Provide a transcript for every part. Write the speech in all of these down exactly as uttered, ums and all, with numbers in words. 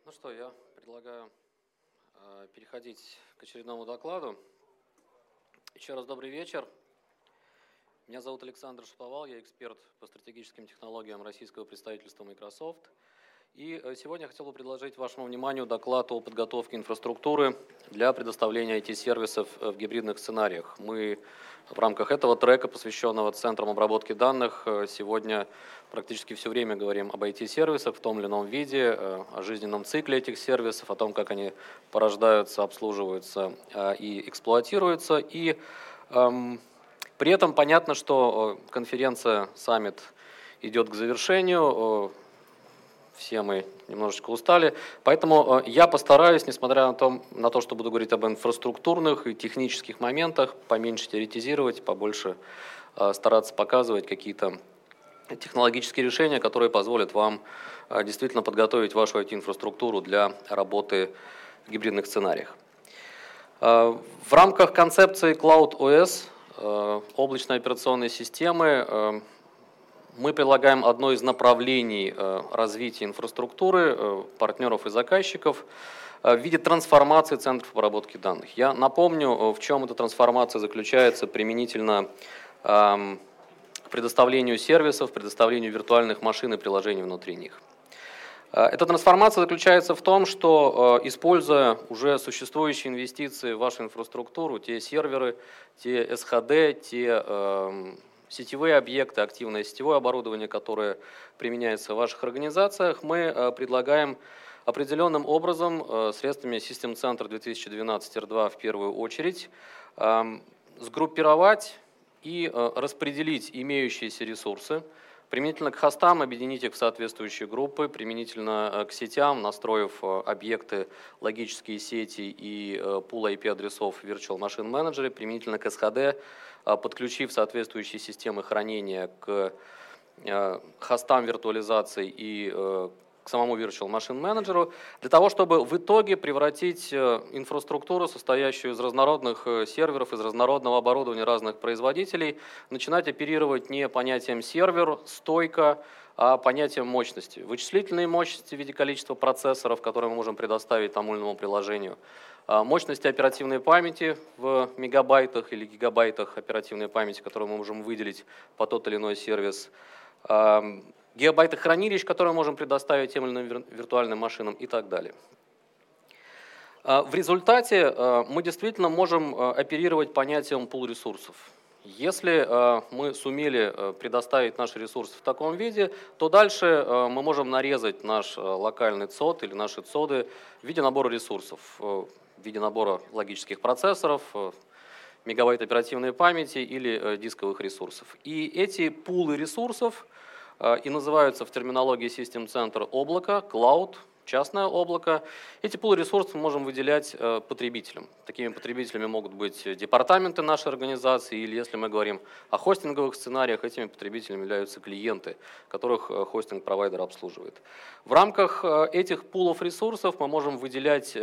Ну что, я предлагаю э, переходить к очередному докладу. Еще раз добрый вечер. Меня зовут Александр Шаповал, я эксперт по стратегическим технологиям российского представительства Microsoft. И э, сегодня я хотел бы предложить вашему вниманию доклад о подготовке инфраструктуры для предоставления ай ти-сервисов в гибридных сценариях. Мы в рамках этого трека, посвященного центрам обработки данных, сегодня практически все время говорим об ай ти-сервисах в том или ином виде, о жизненном цикле этих сервисов, о том, как они порождаются, обслуживаются и эксплуатируются. И эм, при этом понятно, что конференция, саммит идет к завершению. Все мы немножечко устали, поэтому я постараюсь, несмотря на то, на то, что буду говорить об инфраструктурных и технических моментах, поменьше теоретизировать, побольше стараться показывать какие-то технологические решения, которые позволят вам действительно подготовить вашу ай ти-инфраструктуру для работы в гибридных сценариях. В рамках концепции CloudOS, облачной операционной системы, мы предлагаем одно из направлений развития инфраструктуры партнеров и заказчиков в виде трансформации центров обработки данных. Я напомню, в чем эта трансформация заключается применительно к предоставлению сервисов, предоставлению виртуальных машин и приложений внутри них. Эта трансформация заключается в том, что, используя уже существующие инвестиции в вашу инфраструктуру, те серверы, те эс эйч ди, те сетевые объекты, активное сетевое оборудование, которое применяется в ваших организациях, мы предлагаем определенным образом средствами System Center две тысячи двенадцать эр два в первую очередь сгруппировать и распределить имеющиеся ресурсы, применительно к хостам объединить их в соответствующие группы, применительно к сетям, настроив объекты, логические сети и пул ай пи-адресов в Virtual Machine Manager, применительно к эс эйч ди, подключив соответствующие системы хранения к хостам виртуализации и к самому Virtual Machine Manager, для того, чтобы в итоге превратить инфраструктуру, состоящую из разнородных серверов, из разнородного оборудования разных производителей, начинать оперировать не понятием сервер, стойка, а понятием мощности. Вычислительные мощности в виде количества процессоров, которые мы можем предоставить тому или иному приложению. Мощности оперативной памяти в мегабайтах или гигабайтах оперативной памяти, которую мы можем выделить по тот или иной сервис. Гигабайты хранилищ, которые мы можем предоставить тем или иным виртуальным машинам и так далее. В результате мы действительно можем оперировать понятием пул ресурсов. Если мы сумели предоставить наши ресурсы в таком виде, то дальше мы можем нарезать наш локальный цод или наши цоды в виде набора ресурсов, в виде набора логических процессоров, мегабайт оперативной памяти или дисковых ресурсов. И эти пулы ресурсов и называются в терминологии System Center облако, cloud, частное облако. Эти пулы ресурсов мы можем выделять потребителям. Такими потребителями могут быть департаменты нашей организации, или если мы говорим о хостинговых сценариях, этими потребителями являются клиенты, которых хостинг-провайдер обслуживает. В рамках этих пулов ресурсов мы можем выделять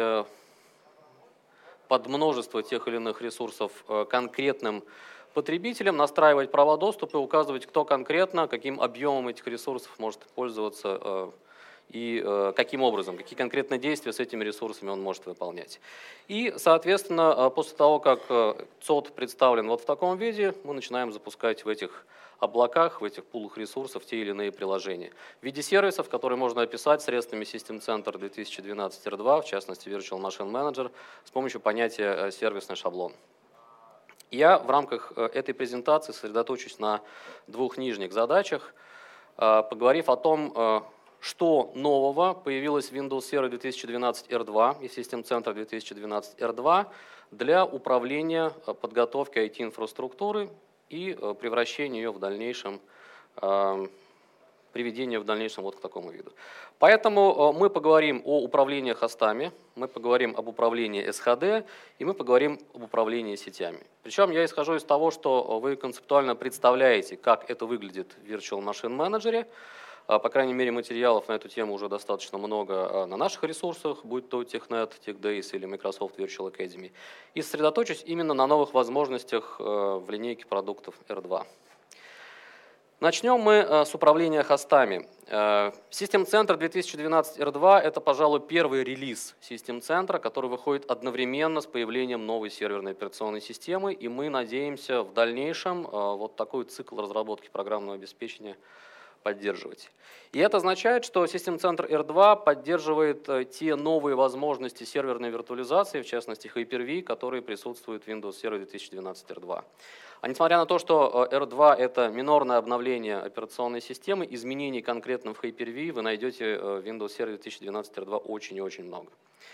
под множество тех или иных ресурсов конкретным потребителям, настраивать права доступа и указывать, кто конкретно, каким объемом этих ресурсов может пользоваться и каким образом, какие конкретные действия с этими ресурсами он может выполнять. И, соответственно, после того, как цод представлен вот в таком виде, мы начинаем запускать в этих облаках, в этих пулах ресурсов те или иные приложения. В виде сервисов, которые можно описать средствами System Center две тысячи двенадцать эр два, в частности Virtual Machine Manager, с помощью понятия сервисный шаблон. Я в рамках этой презентации сосредоточусь на двух нижних задачах, поговорив о том, что нового появилось в Windows Server две тысячи двенадцать эр два и System Center две тысячи двенадцать эр два для управления подготовкой ай ти-инфраструктуры и превращения ее в дальнейшем, приведения в дальнейшем вот к такому виду. Поэтому мы поговорим о управлении хостами, мы поговорим об управлении эс эйч ди и мы поговорим об управлении сетями. Причем я исхожу из того, что вы концептуально представляете, как это выглядит в Virtual Machine Manager. По крайней мере, материалов на эту тему уже достаточно много на наших ресурсах, будь то TechNet, TechDays или Microsoft Virtual Academy. И сосредоточусь именно на новых возможностях в линейке продуктов эр два. Начнем мы с управления хостами. System Center две тысячи двенадцать эр два – это, пожалуй, первый релиз System Center, который выходит одновременно с появлением новой серверной операционной системы, и мы надеемся в дальнейшем вот такой цикл разработки программного обеспечения поддерживать. И это означает, что System Center эр два поддерживает те новые возможности серверной виртуализации, в частности Hyper-V, которые присутствуют в Windows Server две тысячи двенадцать эр два. А несмотря на то, что эр два – это минорное обновление операционной системы, изменений конкретно в Hyper-V вы найдете в Windows Server две тысячи двенадцать эр два очень и очень много.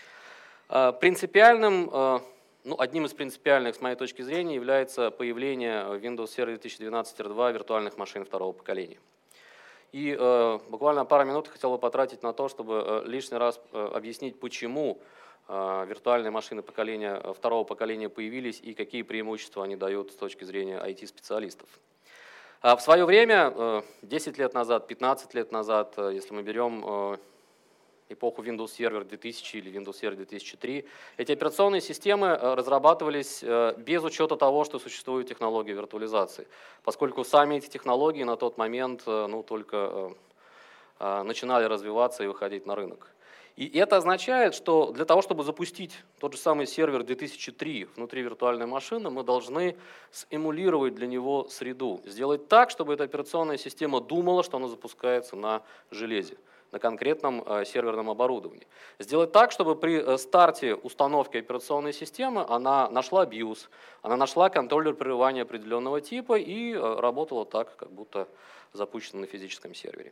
Принципиальным, ну, одним из принципиальных, с моей точки зрения, является появление в Windows Server две тысячи двенадцать эр два виртуальных машин второго поколения. И э, буквально пару минут хотел бы потратить на то, чтобы э, лишний раз э, объяснить, почему э, виртуальные машины поколения, второго поколения появились и какие преимущества они дают с точки зрения ай ти-специалистов. А в свое время, э, десять лет назад, пятнадцать лет назад, э, если мы берем э, эпоху Windows Server две тысячи или Windows Server две тысячи три, эти операционные системы разрабатывались без учета того, что существует технология виртуализации, поскольку сами эти технологии на тот момент ну, только начинали развиваться и выходить на рынок. И это означает, что для того, чтобы запустить тот же самый сервер две тысячи три внутри виртуальной машины, мы должны сэмулировать для него среду, сделать так, чтобы эта операционная система думала, что она запускается на железе, на конкретном серверном оборудовании. Сделать так, чтобы при старте установки операционной системы она нашла BIOS, она нашла контроллер прерывания определенного типа и работала так, как будто запущена на физическом сервере.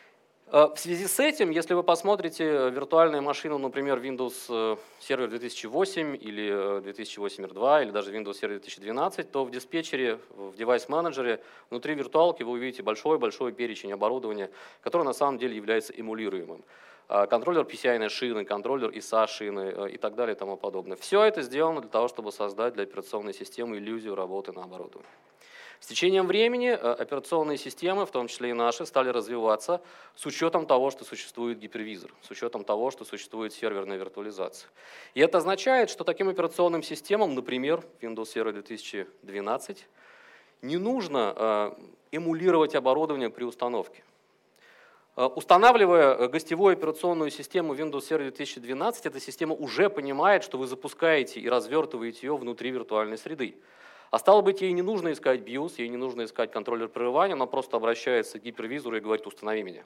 В связи с этим, если вы посмотрите виртуальные машины, например, Windows Server две тысячи восемь или две тысячи восемь эр два или даже Windows Server две тысячи двенадцать, то в диспетчере, в девайс-менеджере внутри виртуалки вы увидите большой-большой перечень оборудования, который на самом деле является эмулируемым. Контроллер пи си ай-ной шины, контроллер ай эс эй-шины и так далее и тому подобное. Все это сделано для того, чтобы создать для операционной системы иллюзию работы на оборудовании. С течением времени операционные системы, в том числе и наши, стали развиваться с учетом того, что существует гипервизор, с учетом того, что существует серверная виртуализация. И это означает, что таким операционным системам, например, Windows Server две тысячи двенадцать, не нужно эмулировать оборудование при установке. Устанавливая гостевую операционную систему Windows Server две тысячи двенадцать, эта система уже понимает, что вы запускаете и развертываете ее внутри виртуальной среды. А стало быть, ей не нужно искать BIOS, ей не нужно искать контроллер прерывания, она просто обращается к гипервизору и говорит: установи меня.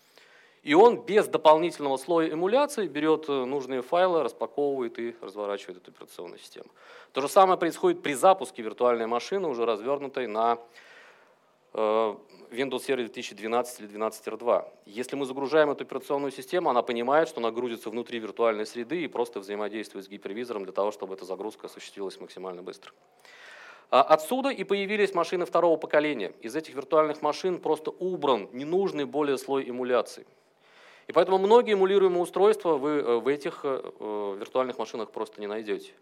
И он без дополнительного слоя эмуляции берет нужные файлы, распаковывает и разворачивает эту операционную систему. То же самое происходит при запуске виртуальной машины, уже развернутой на Windows Server две тысячи двенадцать или двенадцать эр два. Если мы загружаем эту операционную систему, она понимает, что она грузится внутри виртуальной среды и просто взаимодействует с гипервизором для того, чтобы эта загрузка осуществилась максимально быстро. Отсюда и появились машины второго поколения. Из этих виртуальных машин просто убран ненужный более слой эмуляции. И поэтому многие эмулируемые устройства вы в этих виртуальных машинах просто не найдете.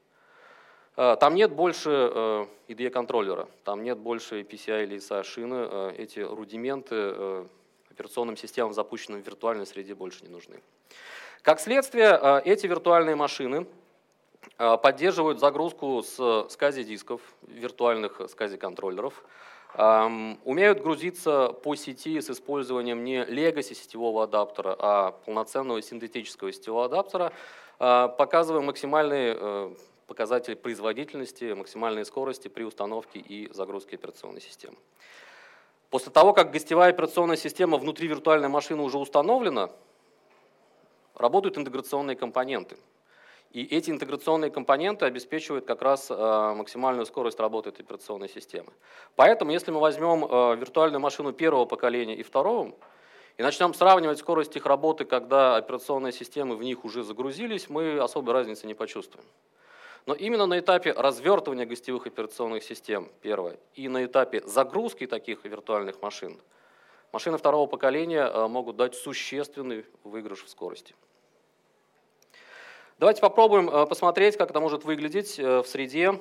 Там нет больше ай ди и-контроллера, там нет больше пи си ай или ай эс эй-шины. Эти рудименты операционным системам, запущенным в виртуальной среде, больше не нужны. Как следствие, эти виртуальные машины поддерживают загрузку с скази-дисков, виртуальных скази-контроллеров, умеют грузиться по сети с использованием не легаси сетевого адаптера, а полноценного синтетического сетевого адаптера, показывая максимальные показатели производительности, максимальной скорости при установке и загрузке операционной системы. После того, как гостевая операционная система внутри виртуальной машины уже установлена, работают интеграционные компоненты. И эти интеграционные компоненты обеспечивают как раз максимальную скорость работы этой операционной системы. Поэтому, если мы возьмем виртуальную машину первого поколения и второго, и начнем сравнивать скорость их работы, когда операционные системы в них уже загрузились, мы особой разницы не почувствуем. Но именно на этапе развертывания гостевых операционных систем, первое, и на этапе загрузки таких виртуальных машин, машины второго поколения могут дать существенный выигрыш в скорости. Давайте попробуем посмотреть, как это может выглядеть в среде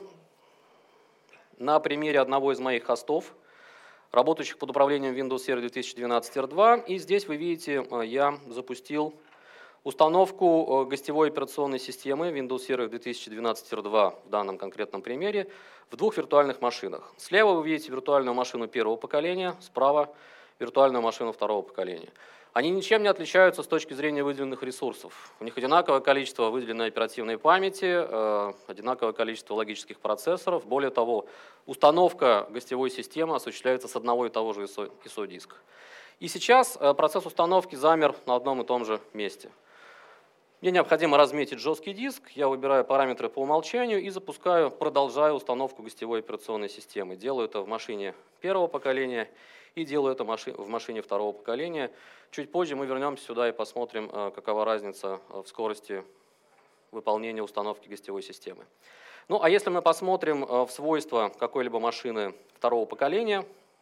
на примере одного из моих хостов, работающих под управлением Windows Server две тысячи двенадцать эр два. И здесь вы видите, я запустил установку гостевой операционной системы Windows Server две тысячи двенадцать эр два в данном конкретном примере в двух виртуальных машинах. Слева вы видите виртуальную машину первого поколения, справа виртуальную машину второго поколения. Они ничем не отличаются с точки зрения выделенных ресурсов. У них одинаковое количество выделенной оперативной памяти, одинаковое количество логических процессоров. Более того, установка гостевой системы осуществляется с одного и того же ай эс о-диска. И сейчас процесс установки замер на одном и том же месте. Мне необходимо разметить жесткий диск, я выбираю параметры по умолчанию и запускаю, продолжаю установку гостевой операционной системы. Делаю это в машине первого поколения и делаю это в машине второго поколения. Чуть позже мы вернемся сюда и посмотрим, какова разница в скорости выполнения установки гостевой системы. Ну а если мы посмотрим в свойства какой-либо машины второго поколения,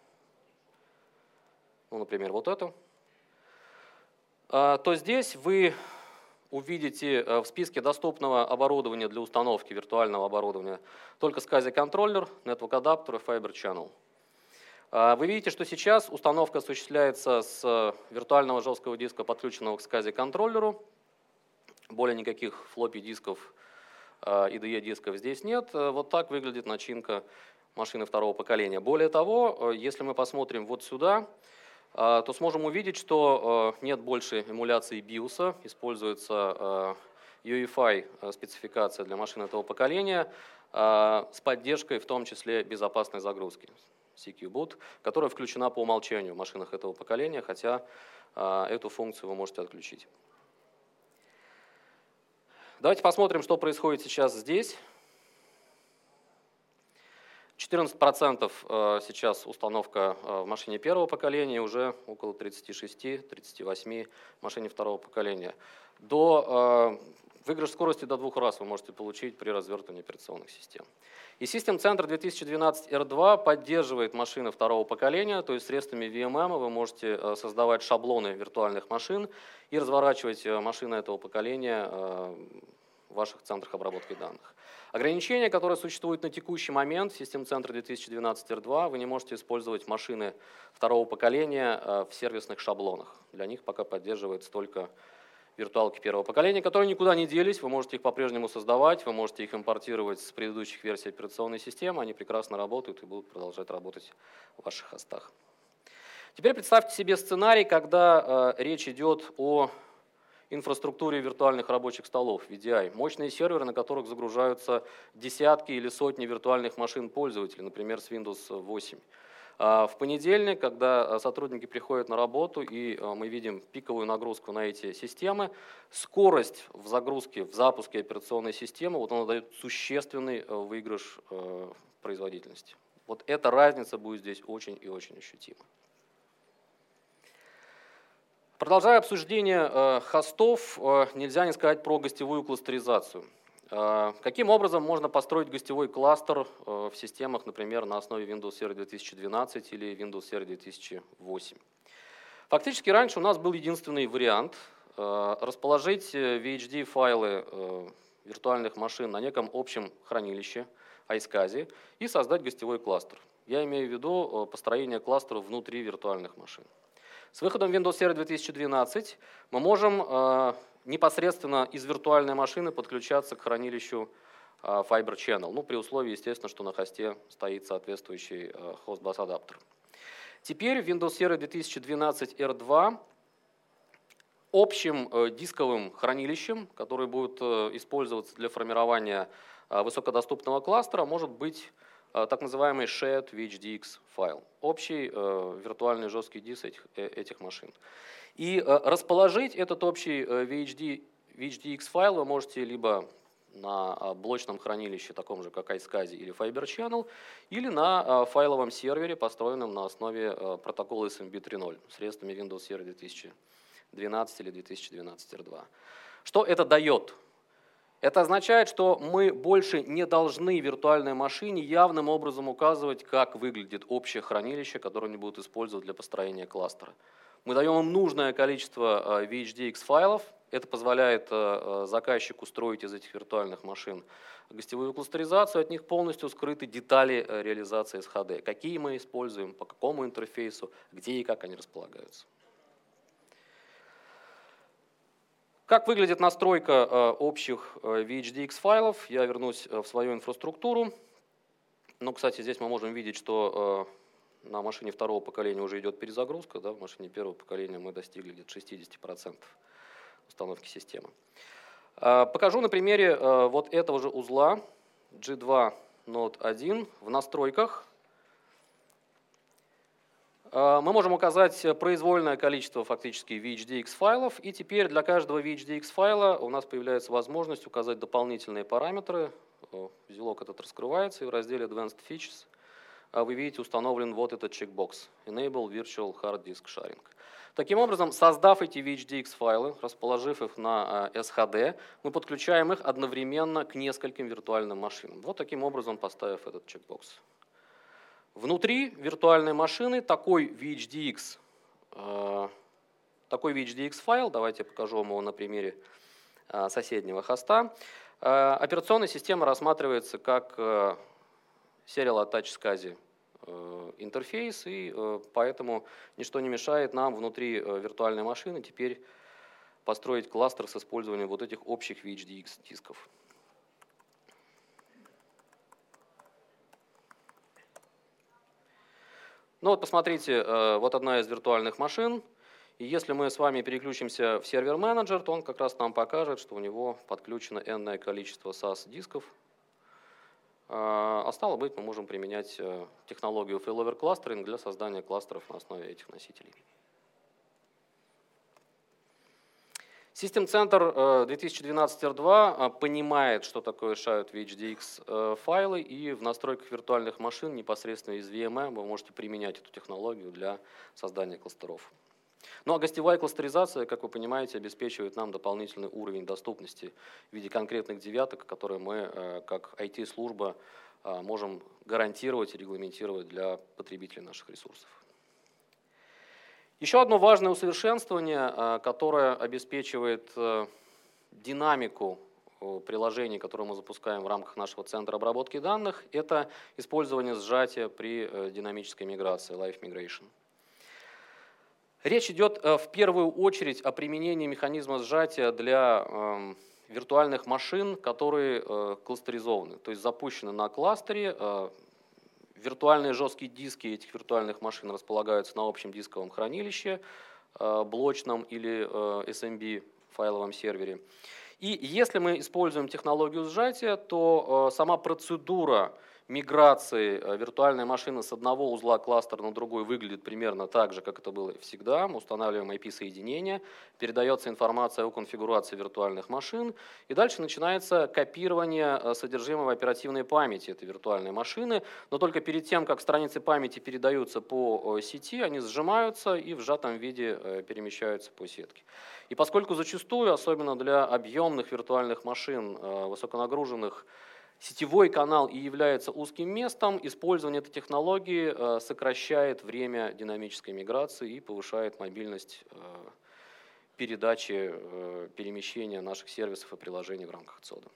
ну, например, вот эту, то здесь вы увидите в списке доступного оборудования для установки виртуального оборудования только SCSI контроллер, Network адаптер и Fiber Channel. Вы видите, что сейчас установка осуществляется с виртуального жесткого диска, подключенного к SCSI контроллеру. Более никаких флоппи дисков и ди и дисков здесь нет. Вот так выглядит начинка машины второго поколения. Более того, если мы посмотрим вот сюда, то сможем увидеть, что нет больше эмуляции биоса, используется ю и эф ай спецификация для машин этого поколения с поддержкой в том числе безопасной загрузки си кью Boot, которая включена по умолчанию в машинах этого поколения, хотя эту функцию вы можете отключить. Давайте посмотрим, что происходит сейчас здесь. четырнадцать процентов сейчас установка в машине первого поколения, уже около тридцати шести — тридцати восьми в машине второго поколения. До, выигрыш скорости до двух раз вы можете получить при развертывании операционных систем. И System Center две тысячи двенадцать эр два поддерживает машины второго поколения, то есть средствами ви эм эм вы можете создавать шаблоны виртуальных машин и разворачивать машины этого поколения в ваших центрах обработки данных. Ограничения, которые существуют на текущий момент в System Center две тысячи двенадцать эр два, вы не можете использовать машины второго поколения в сервисных шаблонах. Для них пока поддерживается только виртуалки первого поколения, которые никуда не делись, вы можете их по-прежнему создавать, вы можете их импортировать с предыдущих версий операционной системы, они прекрасно работают и будут продолжать работать в ваших хостах. Теперь представьте себе сценарий, когда э, речь идет о инфраструктуре виртуальных рабочих столов, ви ди ай, мощные серверы, на которых загружаются десятки или сотни виртуальных машин пользователей, например, с Windows восемь. В понедельник, когда сотрудники приходят на работу и мы видим пиковую нагрузку на эти системы, скорость в загрузке, в запуске операционной системы, вот она дает существенный выигрыш производительности. Вот эта разница будет здесь очень и очень ощутима. Продолжая обсуждение хостов, нельзя не сказать про гостевую кластеризацию. Каким образом можно построить гостевой кластер в системах, например, на основе Windows Server две тысячи двенадцать или Windows Server две тысячи восемь? Фактически раньше у нас был единственный вариант – расположить ви эйч ди-файлы виртуальных машин на неком общем хранилище, iSCSI, и создать гостевой кластер. Я имею в виду построение кластеров внутри виртуальных машин. С выходом Windows Server две тысячи двенадцать мы можем непосредственно из виртуальной машины подключаться к хранилищу Fiber Channel, ну, при условии, естественно, что на хосте стоит соответствующий хост-бас адаптер. Теперь в Windows Server две тысячи двенадцать эр два общим дисковым хранилищем, которое будет использоваться для формирования высокодоступного кластера, может быть так называемый Shared ви эйч ди экс файл, общий виртуальный жесткий диск этих, этих машин. И расположить этот общий ви эйч ди экс файл вы можете либо на блочном хранилище, таком же как iSCSI или Fiber Channel, или на файловом сервере, построенном на основе протокола эс эм би три ноль, средствами Windows Server две тысячи двенадцать или две тысячи двенадцать эр два. Что это дает? Это означает, что мы больше не должны виртуальной машине явным образом указывать, как выглядит общее хранилище, которое они будут использовать для построения кластера. Мы даем им нужное количество ви эйч ди экс файлов. Это позволяет заказчику строить из этих виртуальных машин гостевую кластеризацию. От них полностью скрыты детали реализации эс эйч ди. Какие мы используем, по какому интерфейсу, где и как они располагаются. Как выглядит настройка общих ви эйч ди экс файлов? Я вернусь в свою инфраструктуру. Ну, кстати, здесь мы можем видеть, что на машине второго поколения уже идет перезагрузка. Да, в машине первого поколения мы достигли где-то шестидесяти процентов установки системы. Покажу на примере вот этого же узла джи два нод один в настройках. Мы можем указать произвольное количество фактически ви эйч ди экс файлов, и теперь для каждого ви эйч ди экс файла у нас появляется возможность указать дополнительные параметры. Узелок этот раскрывается, и в разделе Advanced Features вы видите установлен вот этот чекбокс Enable Virtual Hard Disk Sharing. Таким образом, создав эти ви эйч ди экс файлы, расположив их на эс эйч ди, мы подключаем их одновременно к нескольким виртуальным машинам. Вот таким образом, поставив этот чекбокс. Внутри виртуальной машины такой ви эйч ди экс, э, такой ви эйч ди экс файл, давайте я покажу вам его на примере э, соседнего хоста. Э, операционная система рассматривается как э, Serial Attach SCSI э, интерфейс, и э, поэтому ничто не мешает нам внутри э, виртуальной машины теперь построить кластер с использованием вот этих общих ви эйч ди экс дисков. Ну вот посмотрите, вот одна из виртуальных машин, и если мы с вами переключимся в сервер-менеджер, то он как раз нам покажет, что у него подключено энное количество сас дисков. А стало быть, мы можем применять технологию failover clustering для создания кластеров на основе этих носителей. System Center две тысячи двенадцать эр два понимает, что такое shared ви эйч ди экс файлы, и в настройках виртуальных машин непосредственно из ви эм вы можете применять эту технологию для создания кластеров. Ну а гостевая кластеризация, как вы понимаете, обеспечивает нам дополнительный уровень доступности в виде конкретных девяток, которые мы, как ай ти-служба, можем гарантировать и регламентировать для потребителей наших ресурсов. Еще одно важное усовершенствование, которое обеспечивает динамику приложений, которые мы запускаем в рамках нашего центра обработки данных, это использование сжатия при динамической миграции, Live Migration. Речь идет в первую очередь о применении механизма сжатия для виртуальных машин, которые кластеризованы, то есть запущены на кластере. Виртуальные жесткие диски этих виртуальных машин располагаются на общем дисковом хранилище, блочном или эс эм би файловом сервере. И если мы используем технологию сжатия, то сама процедура миграции виртуальной машины с одного узла кластера на другой выглядит примерно так же, как это было всегда. Мы устанавливаем ай пи-соединение, передается информация о конфигурации виртуальных машин, и дальше начинается копирование содержимого оперативной памяти этой виртуальной машины, но только перед тем, как страницы памяти передаются по сети, они сжимаются и в сжатом виде перемещаются по сетке. И поскольку зачастую, особенно для объемных виртуальных машин, высоконагруженных, сетевой канал и является узким местом, использование этой технологии сокращает время динамической миграции и повышает мобильность передачи, перемещения наших сервисов и приложений в рамках цода.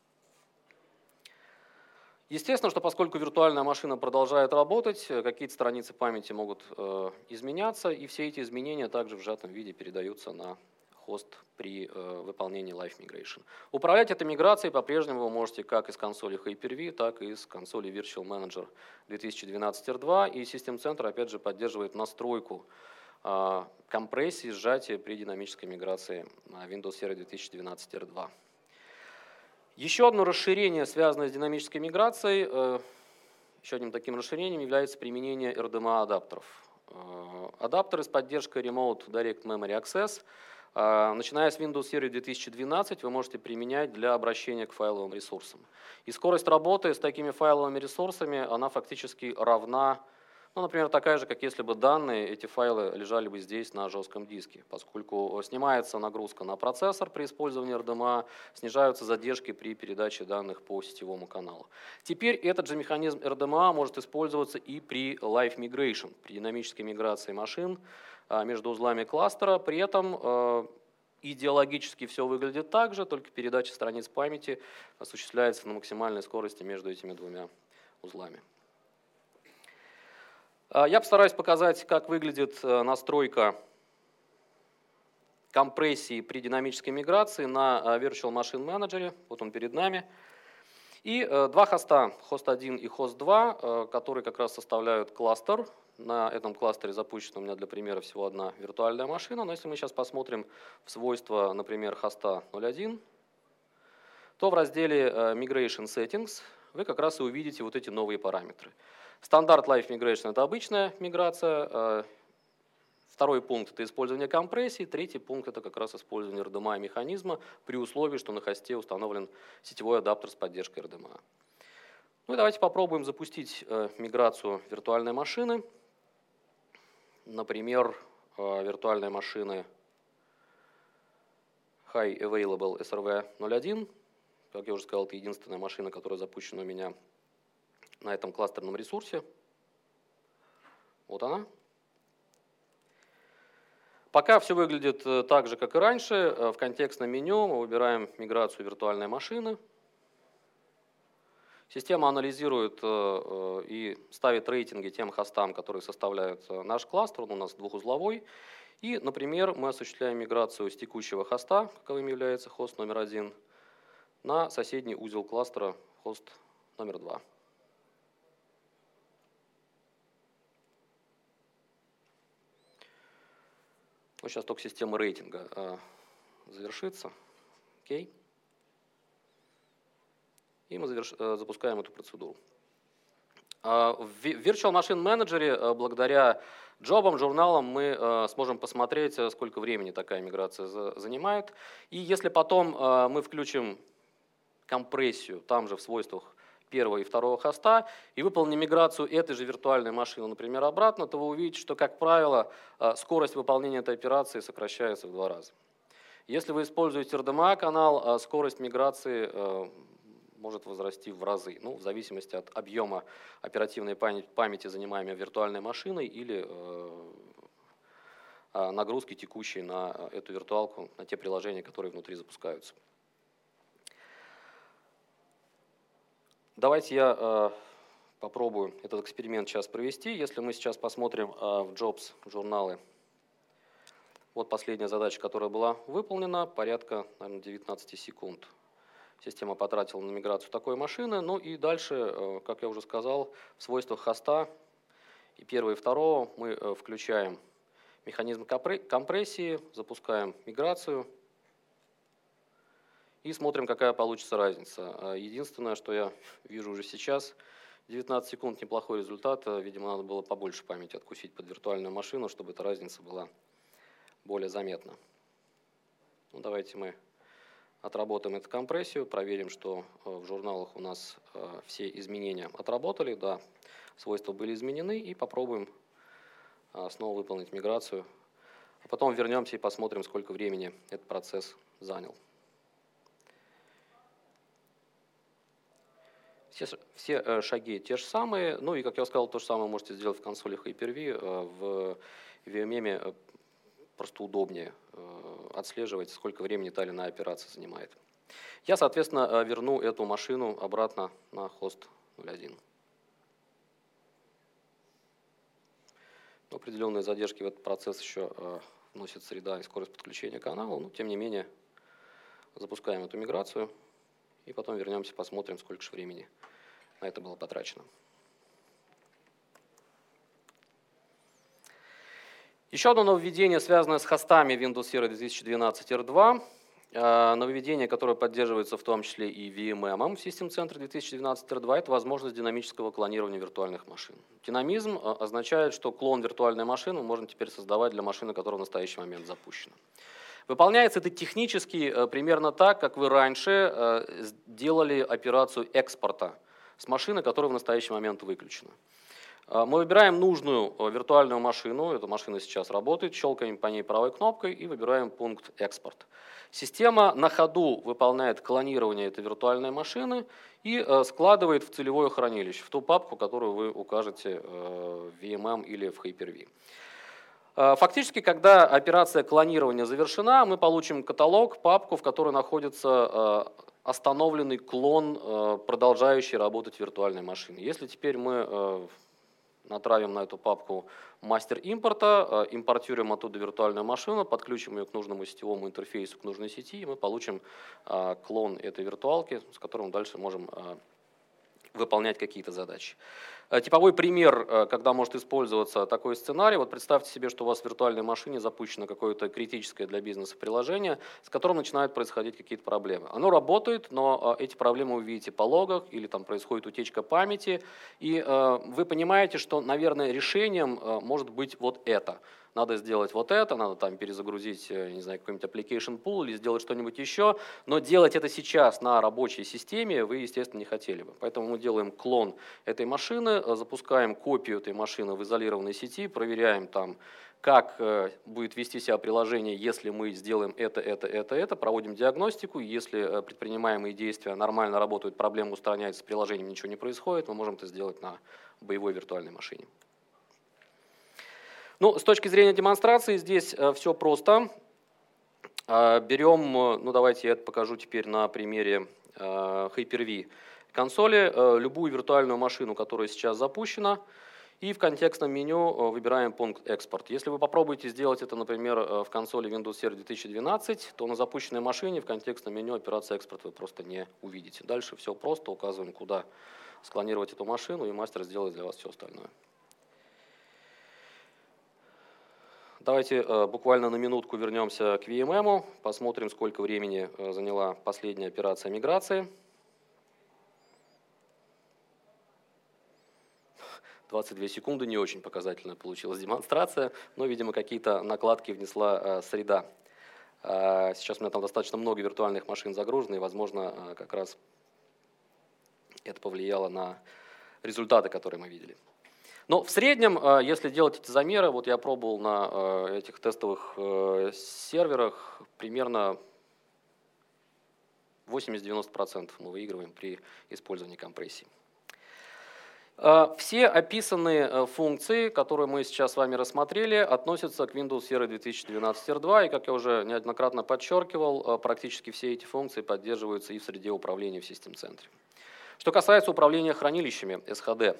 Естественно, что поскольку виртуальная машина продолжает работать, какие-то страницы памяти могут изменяться, и все эти изменения также в сжатом виде передаются на хост при э, выполнении Live Migration. Управлять этой миграцией по-прежнему вы можете как из консоли Hyper-V, так и из консоли Virtual Manager две тысячи двенадцать эр два, и System Center опять же поддерживает настройку э, компрессии, сжатия при динамической миграции на Windows Server две тысячи двенадцать эр два. Еще одно расширение, связанное с динамической миграцией, э, еще одним таким расширением является применение эр ди эм эй-адаптеров. Э, адаптеры с поддержкой Remote Direct Memory Access, начиная с Windows Server две тысячи двенадцать, вы можете применять для обращения к файловым ресурсам. И скорость работы с такими файловыми ресурсами, она фактически равна, ну, например, такая же, как если бы данные, эти файлы лежали бы здесь на жестком диске, поскольку снимается нагрузка на процессор при использовании эр ди эм эй, снижаются задержки при передаче данных по сетевому каналу. Теперь этот же механизм эр ди эм эй может использоваться и при Live Migration, при динамической миграции машин между узлами кластера. При этом идеологически все выглядит так же, только передача страниц памяти осуществляется на максимальной скорости между этими двумя узлами. Я постараюсь показать, как выглядит настройка компрессии при динамической миграции на Virtual Machine Manager. Вот он перед нами. И два хоста, хост один и хост два, которые как раз составляют кластер. На этом кластере запущена у меня для примера всего одна виртуальная машина. Но если мы сейчас посмотрим в свойства, например, хоста ноль один, то в разделе Migration Settings вы как раз и увидите вот эти новые параметры. Стандарт Live Migration — это обычная миграция. Второй пункт — это использование компрессии. Третий пункт — это как раз использование эр дэ эм эй-механизма при условии, что на хосте установлен сетевой адаптер с поддержкой эр дэ эм эй. Ну и давайте попробуем запустить миграцию виртуальной машины. Например, виртуальной машины High Available эс эр ви ноль один. Как я уже сказал, это единственная машина, которая запущена у меня на этом кластерном ресурсе. Вот она. Пока все выглядит так же, как и раньше. В контекстном меню мы выбираем миграцию виртуальной машины. Система анализирует и ставит рейтинги тем хостам, которые составляют наш кластер. Он у нас двухузловой. И, например, мы осуществляем миграцию с текущего хоста, каковым является хост номер один, на соседний узел кластера, хост номер два. Вот сейчас только система рейтинга э, завершится. Окей. И мы заверш... э, запускаем эту процедуру. Э, в Virtual Machine Manager э, благодаря джобам, журналам мы э, сможем посмотреть, сколько времени такая миграция за... занимает. И если потом э, мы включим компрессию там же в свойствах первого и второго хоста и выполним миграцию этой же виртуальной машины, например, обратно, то вы увидите, что, как правило, скорость выполнения этой операции сокращается в два раза. Если вы используете эр дэ эм эй-канал, скорость миграции может возрасти в разы, ну, в зависимости от объема оперативной памяти, занимаемой виртуальной машиной, или нагрузки, текущей на эту виртуалку, на те приложения, которые внутри запускаются. Давайте я э, попробую этот эксперимент сейчас провести. Если мы сейчас посмотрим э, в Jobs журналы, вот последняя задача, которая была выполнена, порядка, наверное, девятнадцать секунд. Система потратила на миграцию такой машины. Ну и дальше, э, как я уже сказал, в свойствах хоста и первого, и второго мы э, включаем механизм компрессии, запускаем миграцию. И смотрим, какая получится разница. Единственное, что я вижу уже сейчас, девятнадцать секунд — неплохой результат. Видимо, надо было побольше памяти откусить под виртуальную машину, чтобы эта разница была более заметна. Ну, давайте мы отработаем эту компрессию, проверим, что в журналах у нас все изменения отработали. Да, свойства были изменены, и попробуем снова выполнить миграцию. А потом вернемся и посмотрим, сколько времени этот процесс занял. Все, все шаги те же самые, ну и, как я сказал, то же самое можете сделать в консоли Hyper-V. В ви эм эм просто удобнее отслеживать, сколько времени та или иная операция занимает. Я, соответственно, верну эту машину обратно на хост ноль один. Определенные задержки в этот процесс еще вносит среда и скорость подключения канала, но тем не менее запускаем эту миграцию. И потом вернемся, посмотрим, сколько же времени на это было потрачено. Еще одно нововведение, связанное с хостами Windows Server две тысячи двенадцать эр два. Нововведение, которое поддерживается в том числе и ви эм эм в System Center две тысячи двенадцать эр два, это возможность динамического клонирования виртуальных машин. Динамизм означает, что клон виртуальной машины можно теперь создавать для машины, которая в настоящий момент запущена. Выполняется это технически примерно так, как вы раньше делали операцию экспорта с машины, которая в настоящий момент выключена. Мы выбираем нужную виртуальную машину, эта машина сейчас работает, щелкаем по ней правой кнопкой и выбираем пункт «Экспорт». Система на ходу выполняет клонирование этой виртуальной машины и складывает в целевое хранилище, в ту папку, которую вы укажете в ви эм эм или в Hyper-V. Фактически, когда операция клонирования завершена, мы получим каталог, папку, в которой находится остановленный клон, продолжающий работать виртуальной машины. Если теперь мы натравим на эту папку мастер импорта, импортируем оттуда виртуальную машину, подключим ее к нужному сетевому интерфейсу, к нужной сети, и мы получим клон этой виртуалки, с которым дальше можем выполнять какие-то задачи. Типовой пример, когда может использоваться такой сценарий. Вот представьте себе, что у вас в виртуальной машине запущено какое-то критическое для бизнеса приложение, с которым начинают происходить какие-то проблемы. Оно работает, но эти проблемы вы видите по логах, или там происходит утечка памяти, и вы понимаете, что, наверное, решением может быть вот это. Надо сделать вот это, надо там перезагрузить, не знаю, какой-нибудь application pool или сделать что-нибудь еще, но делать это сейчас на рабочей системе вы, естественно, не хотели бы. Поэтому мы делаем клон этой машины, запускаем копию этой машины в изолированной сети, проверяем там, как будет вести себя приложение, если мы сделаем это, это, это, это, проводим диагностику, если предпринимаемые действия нормально работают, проблема устраняется, с приложением ничего не происходит, мы можем это сделать на боевой виртуальной машине. Ну, с точки зрения демонстрации здесь все просто. Берем, ну давайте я это покажу теперь на примере Hyper-V консоли, любую виртуальную машину, которая сейчас запущена, и в контекстном меню выбираем пункт «Экспорт». Если вы попробуете сделать это, например, в консоли Windows Server две тысячи двенадцать, то на запущенной машине в контекстном меню операции «Экспорт» вы просто не увидите. Дальше все просто, указываем, куда склонировать эту машину, и мастер сделает для вас все остальное. Давайте э, буквально на минутку вернемся к ви эм эм, посмотрим, сколько времени э, заняла последняя операция миграции. двадцать две секунды, не очень показательная получилась демонстрация, но, видимо, какие-то накладки внесла э, среда. Э, сейчас у меня там достаточно много виртуальных машин загружено, и, возможно, э, как раз это повлияло на результаты, которые мы видели. Но в среднем, если делать эти замеры, вот я пробовал на этих тестовых серверах, примерно восемьдесят-девяносто процентов мы выигрываем при использовании компрессии. Все описанные функции, которые мы сейчас с вами рассмотрели, относятся к Windows Server две тысячи двенадцать эр два, и, как я уже неоднократно подчеркивал, практически все эти функции поддерживаются и в среде управления в систем-центре. Что касается управления хранилищами эс эйч ди,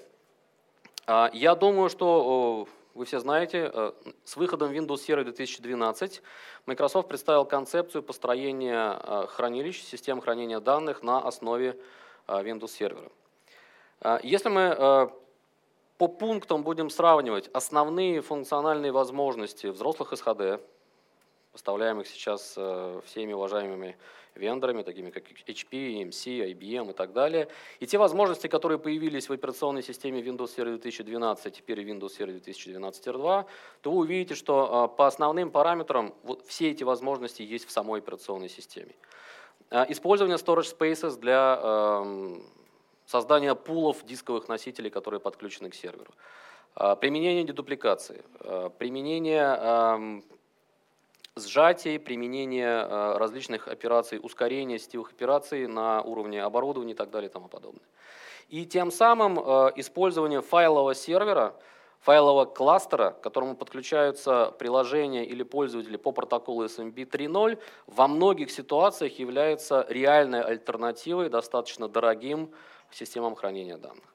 я думаю, что вы все знаете, с выходом Windows Server две тысячи двенадцать Microsoft представил концепцию построения хранилищ, систем хранения данных на основе Windows Server. Если мы по пунктам будем сравнивать основные функциональные возможности взрослых эс эйч ди, поставляемых сейчас всеми уважаемыми вендорами, такими как эйч пи, и эм си, ай би эм и так далее, и те возможности, которые появились в операционной системе Windows Server две тысячи двенадцать, теперь и Windows Server две тысячи двенадцать эр два, то вы увидите, что по основным параметрам вот все эти возможности есть в самой операционной системе. Использование storage spaces для создания пулов дисковых носителей, которые подключены к серверу. Применение дедупликации, применение сжатий, применение различных операций, ускорения сетевых операций на уровне оборудования и так далее и тому подобное. И тем самым использование файлового сервера, файлового кластера, к которому подключаются приложения или пользователи по протоколу эс эм би три ноль, во многих ситуациях является реальной альтернативой достаточно дорогим системам хранения данных.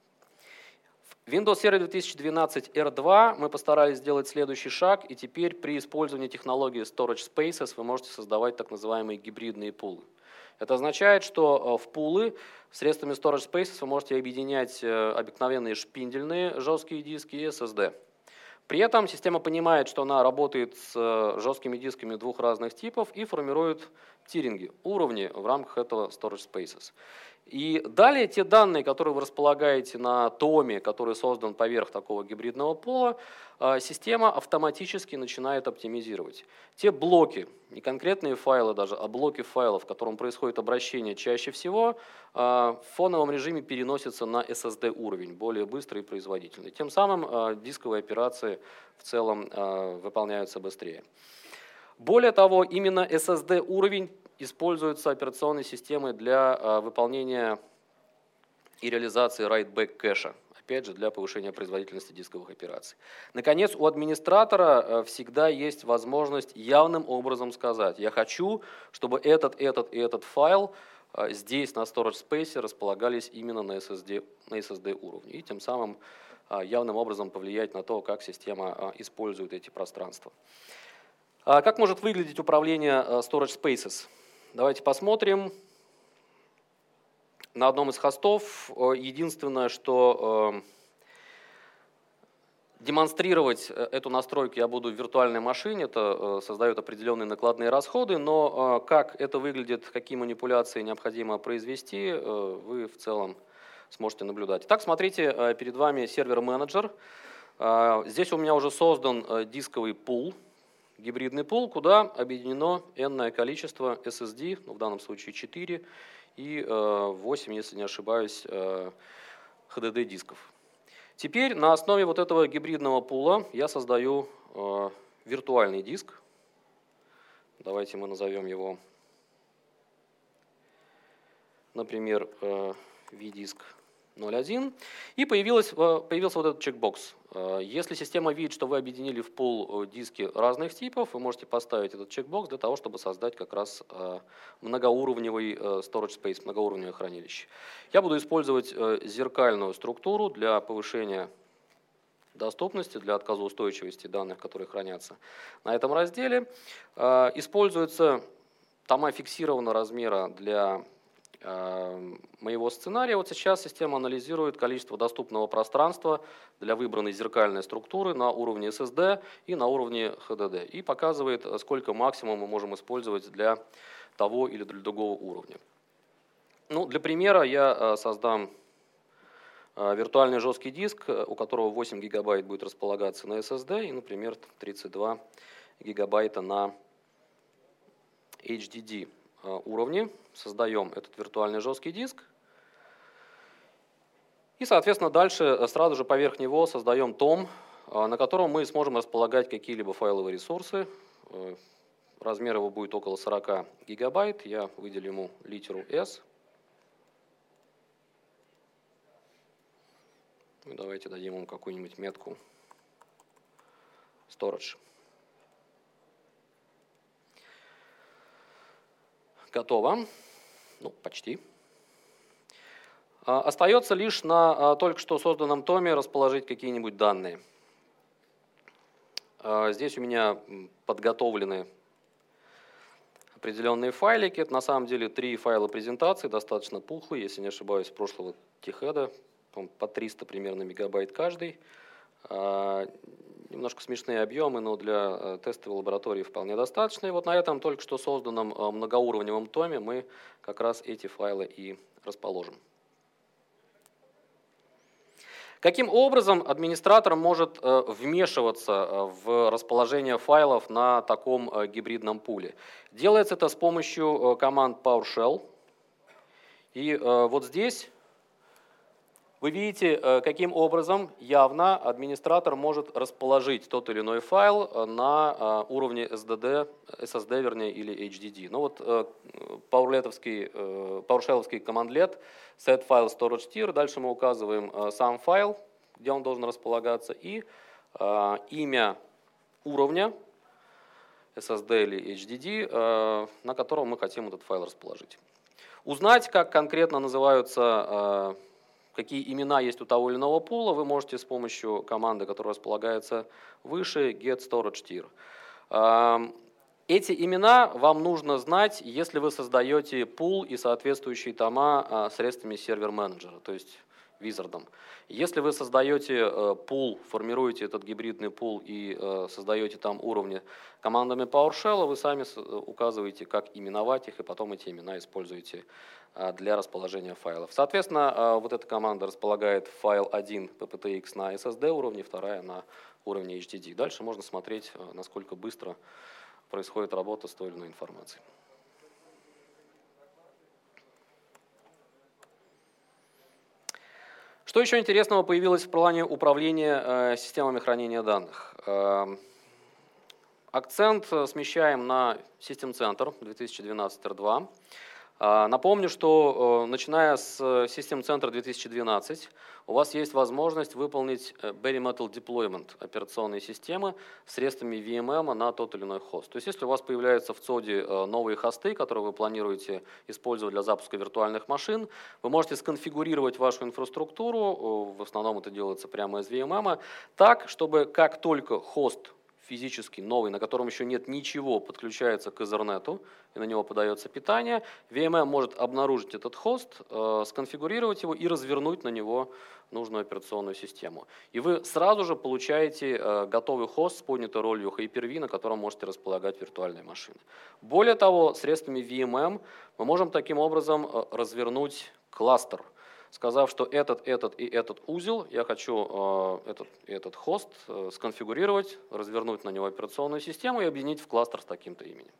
В Windows Server две тысячи двенадцать эр два мы постарались сделать следующий шаг, и теперь при использовании технологии Storage Spaces вы можете создавать так называемые гибридные пулы. Это означает, что в пулы средствами Storage Spaces вы можете объединять обыкновенные шпиндельные жесткие диски и эс эс ди. При этом система понимает, что она работает с жесткими дисками двух разных типов и формирует тиринги, уровни в рамках этого Storage Spaces. И далее те данные, которые вы располагаете на томе, который создан поверх такого гибридного пула, система автоматически начинает оптимизировать. Те блоки, не конкретные файлы даже, а блоки файлов, в котором происходит обращение чаще всего, в фоновом режиме переносятся на эс эс ди уровень, более быстрый и производительный. Тем самым дисковые операции в целом выполняются быстрее. Более того, именно эс эс ди уровень используются операционной системой для выполнения и реализации write-back кэша, опять же, для повышения производительности дисковых операций. Наконец, у администратора всегда есть возможность явным образом сказать: я хочу, чтобы этот, этот и этот файл здесь на Storage Space располагались именно на эс эс ди, на эс эс ди уровне. И тем самым явным образом повлиять на то, как система использует эти пространства. Как может выглядеть управление Storage Spaces? Давайте посмотрим. На одном из хостов единственное, что демонстрировать эту настройку я буду в виртуальной машине, это создает определенные накладные расходы, но как это выглядит, какие манипуляции необходимо произвести, вы в целом сможете наблюдать. Итак, смотрите, перед вами сервер-менеджер. Здесь у меня уже создан дисковый пул, гибридный пул, куда объединено n-ное количество эс эс ди, ну, в данном случае четыре, и восемь, если не ошибаюсь, эйч ди ди дисков. Теперь на основе вот этого гибридного пула я создаю э, виртуальный диск. Давайте мы назовем его, например, э, vdisk ноль один. И появилась, появился вот этот чекбокс. Если система видит, что вы объединили в пул диски разных типов, вы можете поставить этот чекбокс для того, чтобы создать как раз многоуровневый storage space, многоуровневое хранилище. Я буду использовать зеркальную структуру для повышения доступности, для отказоустойчивости данных, которые хранятся на этом разделе. Используется тома фиксированного размера для моего сценария. Вот сейчас система анализирует количество доступного пространства для выбранной зеркальной структуры на уровне эс эс ди и на уровне эйч ди ди и показывает, сколько максимум мы можем использовать для того или для другого уровня. Ну, для примера я создам виртуальный жесткий диск, у которого восемь гигабайт будет располагаться на эс эс ди и, например, тридцать два гигабайта на эйч ди ди уровне. Создаем этот виртуальный жесткий диск. И, соответственно, дальше сразу же поверх него создаем том, на котором мы сможем располагать какие-либо файловые ресурсы. Размер его будет около сорока гигабайт. Я выделю ему литеру S. И давайте дадим ему какую-нибудь метку Storage. Готово. Ну, почти. Остается лишь на только что созданном томе расположить какие-нибудь данные. Здесь у меня подготовлены определенные файлики. Это на самом деле три файла презентации, достаточно пухлые, если не ошибаюсь, с прошлого Техеда, по триста примерно мегабайт каждый. Немножко смешные объемы, но для тестовой лаборатории вполне достаточно. И вот на этом только что созданном многоуровневом томе мы как раз эти файлы и расположим. Каким образом администратор может вмешиваться в расположение файлов на таком гибридном пуле? Делается это с помощью команд PowerShell. И вот здесь вы видите, каким образом явно администратор может расположить тот или иной файл на уровне эс ди ди, эс эс ди, вернее, или эйч ди ди. Ну вот PowerShell-овский командлет set file storage tier. Дальше мы указываем сам файл, где он должен располагаться, и имя уровня эс эс ди или эйч ди ди, на котором мы хотим этот файл расположить. Узнать, как конкретно называются, какие имена есть у того или иного пула, вы можете с помощью команды, которая располагается выше, get storage tier. Эти имена вам нужно знать, если вы создаете пул и соответствующие тома средствами сервер-менеджера, то есть визардом. Если вы создаете пул, формируете этот гибридный пул и создаете там уровни командами PowerShell, вы сами указываете, как именовать их, и потом эти имена используете для расположения файлов. Соответственно, вот эта команда располагает файл один пи пи ти экс на эс эс ди уровне, вторая на уровне эйч ди ди. Дальше можно смотреть, насколько быстро происходит работа с той или иной информацией. Что еще интересного появилось в плане управления системами хранения данных? Акцент смещаем на System Center две тысячи двенадцать эр два. Напомню, что начиная с System Center две тысячи двенадцать у вас есть возможность выполнить bare metal deployment операционной системы средствами ви эм эм на тот или иной хост. То есть если у вас появляются в цоде новые хосты, которые вы планируете использовать для запуска виртуальных машин, вы можете сконфигурировать вашу инфраструктуру, в основном это делается прямо из ви эм эм, так, чтобы как только хост физически новый, на котором еще нет ничего, подключается к Ethernet, и на него подается питание, ви эм эм может обнаружить этот хост, э, сконфигурировать его и развернуть на него нужную операционную систему. И вы сразу же получаете э, готовый хост с поднятой ролью Hyper-V, на котором можете располагать виртуальные машины. Более того, средствами ви эм эм мы можем таким образом э, развернуть кластер, сказав, что этот, этот и этот узел, я хочу э, этот, этот хост э, сконфигурировать, развернуть на него операционную систему и объединить в кластер с таким-то именем.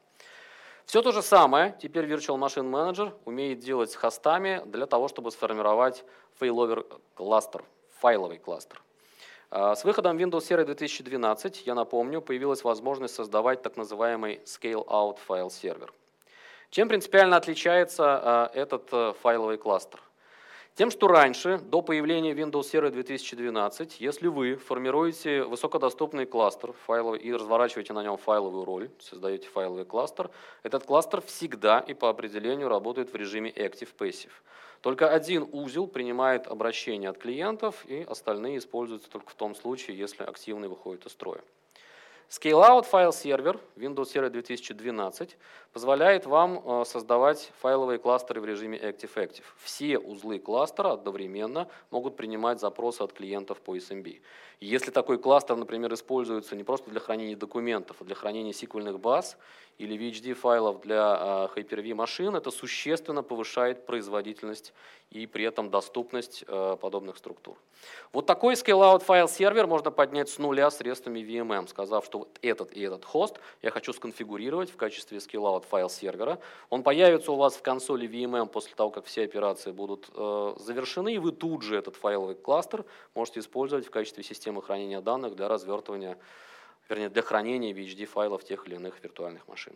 Все то же самое теперь Virtual Machine Manager умеет делать с хостами для того, чтобы сформировать failover кластер, файловый кластер. Э, с выходом Windows Server две тысячи двенадцать, я напомню, появилась возможность создавать так называемый Scale-out File Server. Чем принципиально отличается э, этот э, файловый кластер? Тем, что раньше, до появления Windows Server две тысячи двенадцать, если вы формируете высокодоступный кластер файловый и разворачиваете на нем файловую роль, создаете файловый кластер, этот кластер всегда и по определению работает в режиме Active-Passive. Только один узел принимает обращения от клиентов, и остальные используются только в том случае, если активный выходит из строя. Scale-out File Server Windows Server две тысячи двенадцать позволяет вам создавать файловые кластеры в режиме Active-Active. Все узлы кластера одновременно могут принимать запросы от клиентов по эс эм би. И если такой кластер, например, используется не просто для хранения документов, а для хранения сиквельных баз или ви эйч ди файлов для Hyper-V машин, это существенно повышает производительность и при этом доступность подобных структур. Вот такой Scale-out File Server можно поднять с нуля средствами ви эм эм, сказав, что вот этот и этот хост я хочу сконфигурировать в качестве Scale-out File сервера. Он появится у вас в консоли ви эм эм после того, как все операции будут э, завершены, и вы тут же этот файловый кластер можете использовать в качестве системы хранения данных для развертывания, вернее, для хранения ви эйч ди файлов тех или иных виртуальных машин.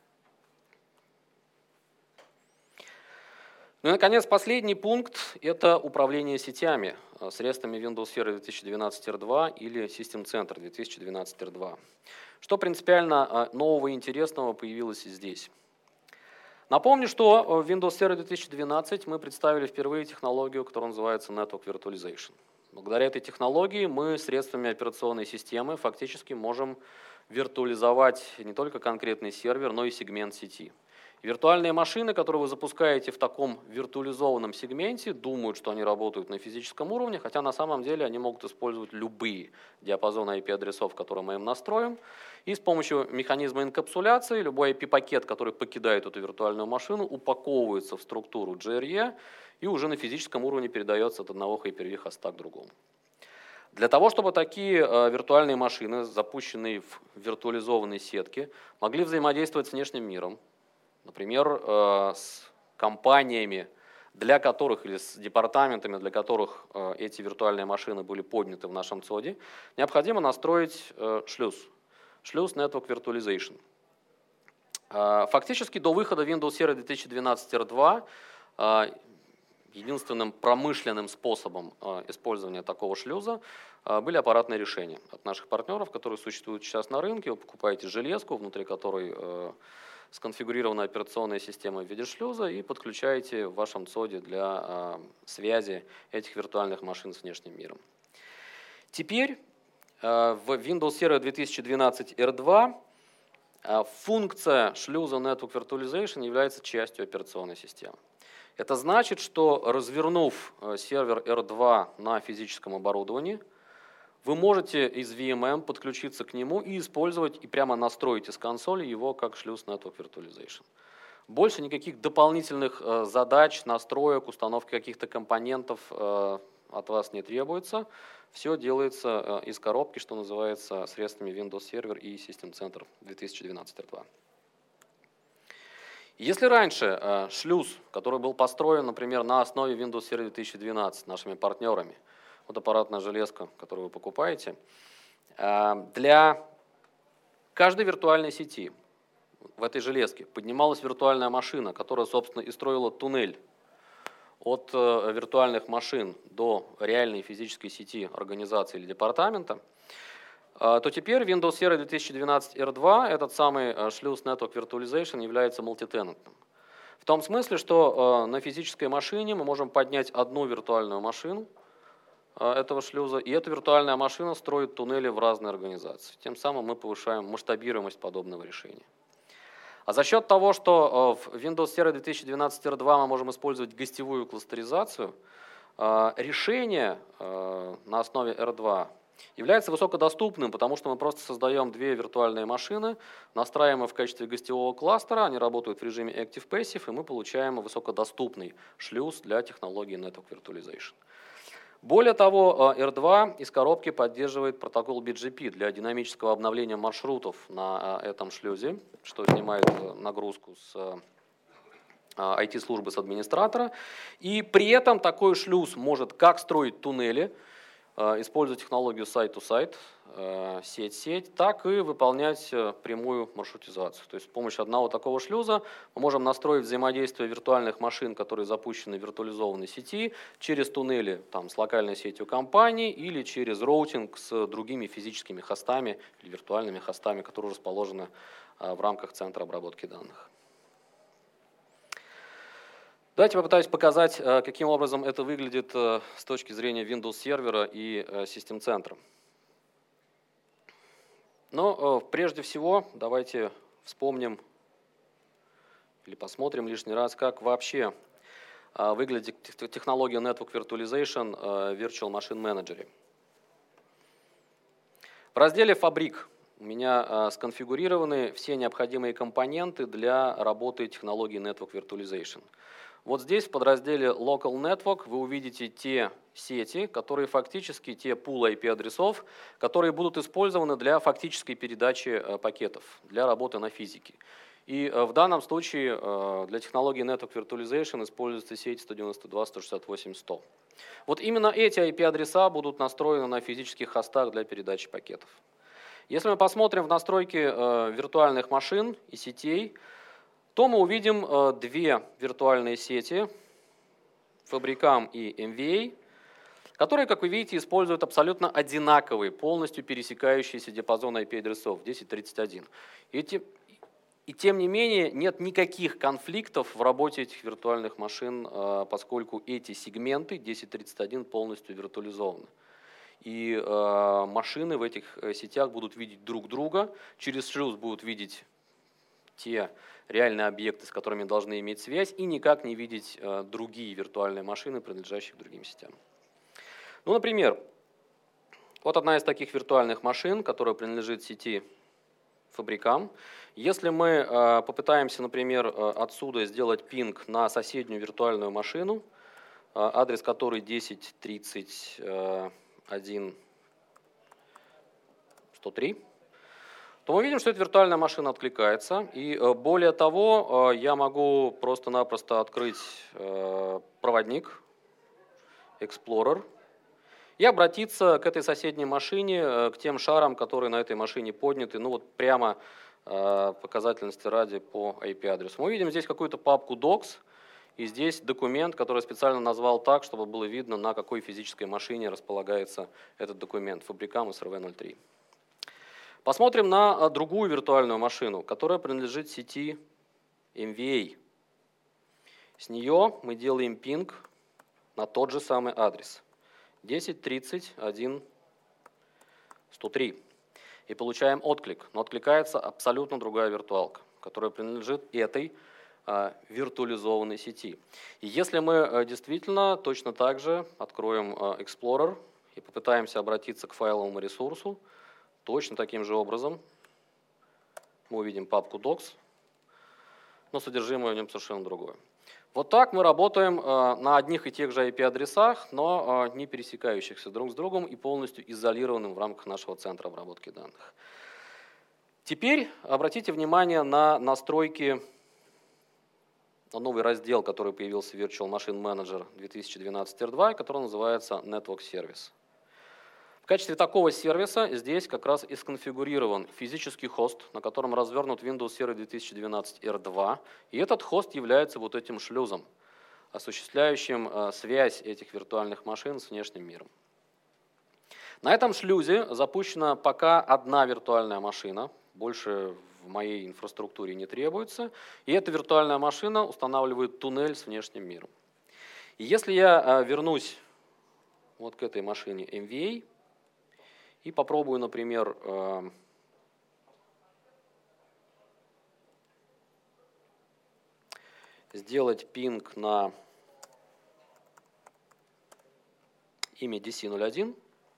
Ну и, наконец, последний пункт – это управление сетями средствами Windows Server две тысячи двенадцать эр два или System Center две тысячи двенадцать эр два. Что принципиально нового и интересного появилось здесь? Напомню, что в Windows Server две тысячи двенадцать мы представили впервые технологию, которая называется Network Virtualization. Благодаря этой технологии мы средствами операционной системы фактически можем виртуализовать не только конкретный сервер, но и сегмент сети. Виртуальные машины, которые вы запускаете в таком виртуализованном сегменте, думают, что они работают на физическом уровне, хотя на самом деле они могут использовать любые диапазоны ай пи-адресов, которые мы им настроим. И с помощью механизма инкапсуляции любой ай пи-пакет, который покидает эту виртуальную машину, упаковывается в структуру джи ар и и уже на физическом уровне передается от одного Hyper-V хоста к другому. Для того, чтобы такие виртуальные машины, запущенные в виртуализованной сетке, могли взаимодействовать с внешним миром, например, с компаниями, для которых или с департаментами, для которых эти виртуальные машины были подняты в нашем цоде, необходимо настроить шлюз. Шлюз Network Virtualization. Фактически до выхода Windows Server две тысячи двенадцать эр два единственным промышленным способом использования такого шлюза были аппаратные решения от наших партнеров, которые существуют сейчас на рынке. Вы покупаете железку, внутри которой сконфигурирована операционная система в виде шлюза, и подключаете в вашем цоде для связи этих виртуальных машин с внешним миром. Теперь в Windows Server две тысячи двенадцать эр два функция шлюза Network Virtualization является частью операционной системы. Это значит, что развернув сервер эр два на физическом оборудовании, вы можете из ви эм эм подключиться к нему и использовать, и прямо настроить из консоли его как шлюз Network Virtualization. Больше никаких дополнительных задач, настроек, установки каких-то компонентов от вас не требуется. Все делается из коробки, что называется, средствами Windows Server и System Center две тысячи двенадцать эр два. Если раньше шлюз, который был построен, например, на основе Windows Server две тысячи двенадцать нашими партнерами, вот аппаратная железка, которую вы покупаете, для каждой виртуальной сети в этой железке поднималась виртуальная машина, которая, собственно, и строила туннель от виртуальных машин до реальной физической сети организации или департамента, то теперь Windows Server две тысячи двенадцать эр два, этот самый шлюз Network Virtualization, является мультитенантным. В том смысле, что на физической машине мы можем поднять одну виртуальную машину этого шлюза, и эта виртуальная машина строит туннели в разные организации. Тем самым мы повышаем масштабируемость подобного решения. А за счет того, что в Windows Server две тысячи двенадцать эр два мы можем использовать гостевую кластеризацию, решение на основе эр два является высокодоступным, потому что мы просто создаем две виртуальные машины, настраиваем их в качестве гостевого кластера, они работают в режиме Active Passive, и мы получаем высокодоступный шлюз для технологии Network Virtualization. Более того, эр два из коробки поддерживает протокол би джи пи для динамического обновления маршрутов на этом шлюзе, что снимает нагрузку с ай ти-службы, с администратора. И при этом такой шлюз может как строить туннели, использовать технологию сайт-to-сайт, сеть-сеть, так и выполнять прямую маршрутизацию. То есть с помощью одного такого шлюза мы можем настроить взаимодействие виртуальных машин, которые запущены в виртуализованной сети, через туннели там, с локальной сетью компании или через роутинг с другими физическими хостами или виртуальными хостами, которые расположены в рамках центра обработки данных. Давайте попытаюсь показать, каким образом это выглядит с точки зрения Windows сервера и систем-центра. Но прежде всего давайте вспомним или посмотрим лишний раз, как вообще выглядит технология Network Virtualization в Virtual Machine Manager. В разделе «Фабрик» у меня сконфигурированы все необходимые компоненты для работы технологии Network Virtualization. Вот здесь в подразделе Local Network вы увидите те сети, которые фактически, те пул ай пи-адресов, которые будут использованы для фактической передачи пакетов, для работы на физике. И в данном случае для технологии Network Virtualization используется сеть сто девяносто два, сто шестьдесят восемь, сто. Вот именно эти ай пи-адреса будут настроены на физических хостах для передачи пакетов. Если мы посмотрим в настройки виртуальных машин и сетей, то мы увидим две виртуальные сети, Fabricam и эм ви эй, которые, как вы видите, используют абсолютно одинаковый, полностью пересекающийся диапазон ай пи-адресов десять тридцать один. И, и тем не менее нет никаких конфликтов в работе этих виртуальных машин, поскольку эти сегменты десять тридцать один полностью виртуализованы. И э, машины в этих сетях будут видеть друг друга, через шлюз будут видеть те реальные объекты, с которыми должны иметь связь, и никак не видеть э, другие виртуальные машины, принадлежащие к другим сетям. Ну, например, вот одна из таких виртуальных машин, которая принадлежит сети Fabricam. Если мы э, попытаемся, например, э, отсюда сделать пинг на соседнюю виртуальную машину, э, адрес которой десять тридцать один сто три, то мы видим, что эта виртуальная машина откликается. И более того, я могу просто-напросто открыть проводник, Explorer, и обратиться к этой соседней машине, к тем шарам, которые на этой машине подняты, ну вот прямо показательности ради по ай пи-адресу. Мы видим здесь какую-то папку docs, и здесь документ, который я специально назвал так, чтобы было видно, на какой физической машине располагается этот документ, Fabricam эс эр ви ноль три. Посмотрим на другую виртуальную машину, которая принадлежит сети эм ви эй. С нее мы делаем пинг на тот же самый адрес десять тридцать один сто три и получаем отклик. Но откликается абсолютно другая виртуалка, которая принадлежит этой виртуализованной сети. И если мы действительно точно так же откроем Explorer и попытаемся обратиться к файловому ресурсу, точно таким же образом мы увидим папку docs, но содержимое в нем совершенно другое. Вот так мы работаем на одних и тех же ай пи-адресах, но не пересекающихся друг с другом и полностью изолированным в рамках нашего центра обработки данных. Теперь обратите внимание на настройки, на новый раздел, который появился в Virtual Machine Manager две тысячи двенадцать эр два, который называется Network Service. В качестве такого сервиса здесь как раз и сконфигурирован физический хост, на котором развернут Windows Server две тысячи двенадцать эр два. И этот хост является вот этим шлюзом, осуществляющим связь этих виртуальных машин с внешним миром. На этом шлюзе запущена пока одна виртуальная машина, больше в моей инфраструктуре не требуется, и эта виртуальная машина устанавливает туннель с внешним миром. И если я вернусь вот к этой машине эм ви эй и попробую, например, сделать пинг на имя ди си ноль один,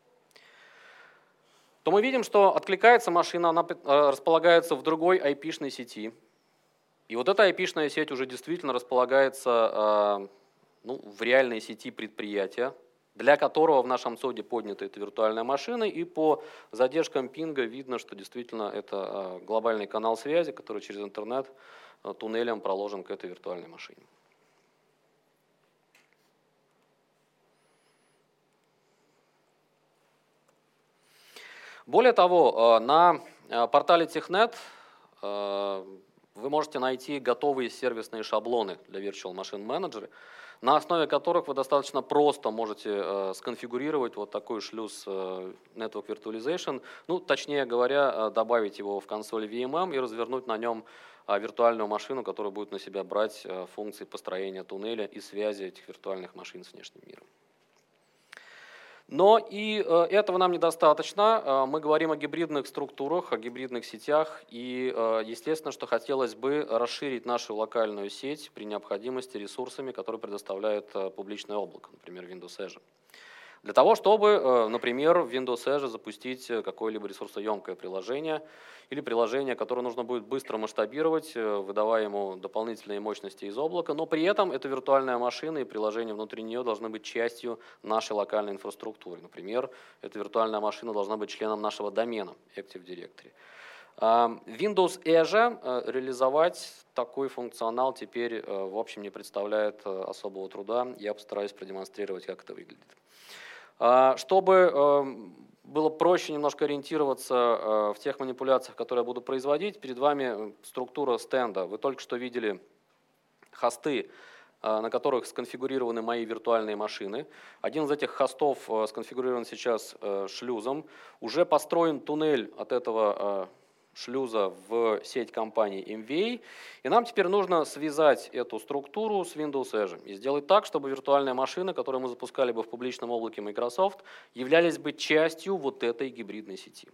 то мы видим, что откликается машина, она располагается в другой ай пи-шной сети. И вот эта ай пи-шная сеть уже действительно располагается ну, в реальной сети предприятия, для которого в нашем соде поднята эта виртуальная машина, и по задержкам пинга видно, что действительно это глобальный канал связи, который через интернет туннелем проложен к этой виртуальной машине. Более того, на портале Технет вы можете найти готовые сервисные шаблоны для Virtual Machine Manager, на основе которых вы достаточно просто можете сконфигурировать вот такой шлюз Network Virtualization, ну, точнее говоря, добавить его в консоль ви эм эм и развернуть на нем виртуальную машину, которая будет на себя брать функции построения туннеля и связи этих виртуальных машин с внешним миром. Но и этого нам недостаточно. Мы говорим о гибридных структурах, о гибридных сетях, и естественно, что хотелось бы расширить нашу локальную сеть при необходимости ресурсами, которые предоставляет публичное облако, например, Windows Azure. Для того, чтобы, например, в Windows Azure запустить какое-либо ресурсоемкое приложение или приложение, которое нужно будет быстро масштабировать, выдавая ему дополнительные мощности из облака, но при этом эта виртуальная машина и приложение внутри нее должны быть частью нашей локальной инфраструктуры. Например, эта виртуальная машина должна быть членом нашего домена Active Directory. Windows Azure реализовать такой функционал теперь, в общем, не представляет особого труда. Я постараюсь продемонстрировать, как это выглядит. Чтобы было проще немножко ориентироваться в тех манипуляциях, которые я буду производить, перед вами структура стенда. Вы только что видели хосты, на которых сконфигурированы мои виртуальные машины. Один из этих хостов сконфигурирован сейчас шлюзом. Уже построен туннель от этого шлюза в сеть компании эм ви эй. И нам теперь нужно связать эту структуру с Windows Azure и сделать так, чтобы виртуальные машины, которые мы запускали бы в публичном облаке Microsoft, являлись бы частью вот этой гибридной сети.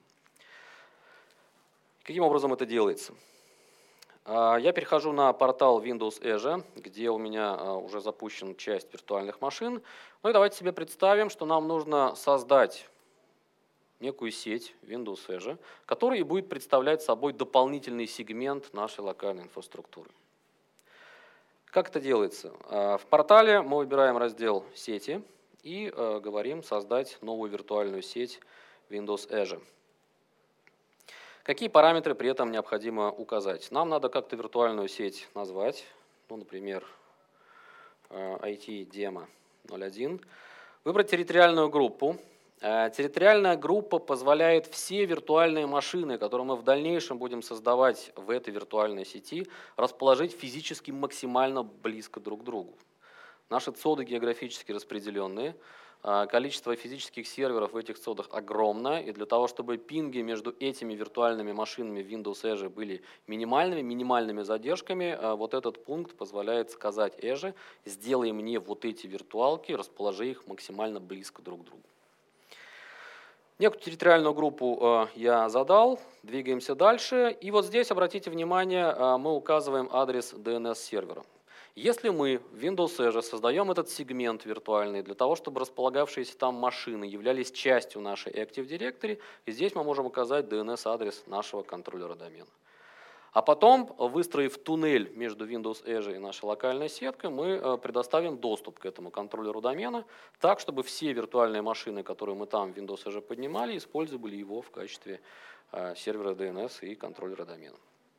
Каким образом это делается? Я перехожу на портал Windows Azure, где у меня уже запущена часть виртуальных машин. Ну и давайте себе представим, что нам нужно создать некую сеть Windows Azure, которая и будет представлять собой дополнительный сегмент нашей локальной инфраструктуры. Как это делается? В портале мы выбираем раздел «Сети» и говорим «Создать новую виртуальную сеть Windows Azure». Какие параметры при этом необходимо указать? Нам надо как-то виртуальную сеть назвать, ну, например, ай ти демо ноль один, выбрать территориальную группу. Территориальная группа позволяет все виртуальные машины, которые мы в дальнейшем будем создавать в этой виртуальной сети, расположить физически максимально близко друг к другу. Наши цоды географически распределенные, количество физических серверов в этих цодах огромное, и для того, чтобы пинги между этими виртуальными машинами в Windows Azure были минимальными, минимальными задержками, вот этот пункт позволяет сказать Azure: сделай мне вот эти виртуалки, расположи их максимально близко друг к другу. Некую территориальную группу я задал, двигаемся дальше. И вот здесь, обратите внимание, мы указываем адрес ди эн эс-сервера. Если мы в Windows Azure создаем этот сегмент виртуальный для того, чтобы располагавшиеся там машины являлись частью нашей Active Directory, здесь мы можем указать ди эн эс-адрес нашего контроллера домена. А потом, выстроив туннель между Windows Azure и нашей локальной сеткой, мы предоставим доступ к этому контроллеру домена, так, чтобы все виртуальные машины, которые мы там в Windows Azure поднимали, использовали его в качестве сервера ди эн эс и контроллера домена.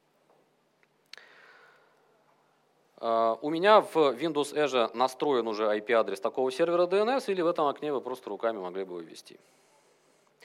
У меня в Windows Azure настроен уже ай пи-адрес такого сервера ди эн эс, или в этом окне вы просто руками могли бы его ввести.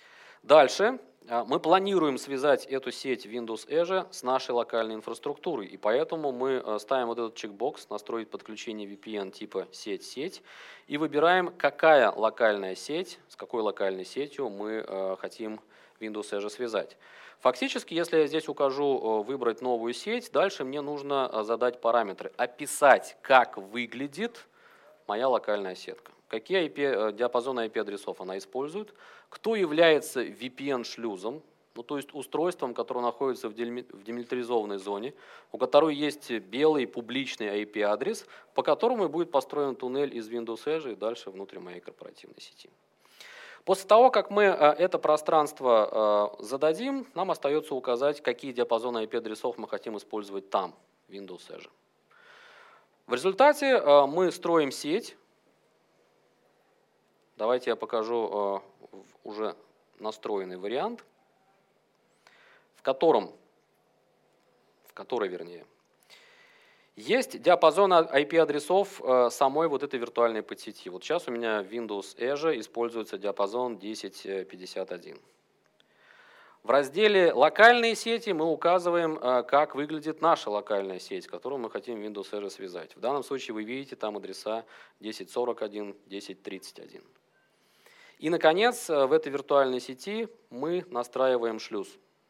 Дальше мы планируем связать эту сеть Windows Edge с нашей локальной инфраструктурой, и поэтому мы ставим вот этот чекбокс «Настроить подключение ви пи эн типа сеть-сеть» и выбираем, какая локальная сеть, с какой локальной сетью мы хотим Windows Edge связать. Фактически, если я здесь укажу «Выбрать новую сеть», дальше мне нужно задать параметры, описать, как выглядит моя локальная сетка. Какие ай пи, диапазоны ай пи-адресов она использует, кто является ви пи эн-шлюзом, ну, то есть устройством, которое находится в демилитаризованной зоне, у которого есть белый публичный ай пи-адрес, по которому и будет построен туннель из Windows Edge и дальше внутрь моей корпоративной сети. После того, как мы это пространство зададим, нам остается указать, какие диапазоны ай пи-адресов мы хотим использовать там, в Windows Edge. В результате мы строим сеть. Давайте я покажу уже настроенный вариант, в котором, в которой, вернее, есть диапазон ай пи-адресов самой вот этой виртуальной подсети. Вот сейчас у меня в Windows Edge используется диапазон десять пятьдесят один. В разделе «Локальные сети» мы указываем, как выглядит наша локальная сеть, которую мы хотим в Windows Edge связать. В данном случае вы видите там адреса десять сорок один, десять тридцать один. И, наконец, в этой виртуальной сети мы настраиваем шлюз.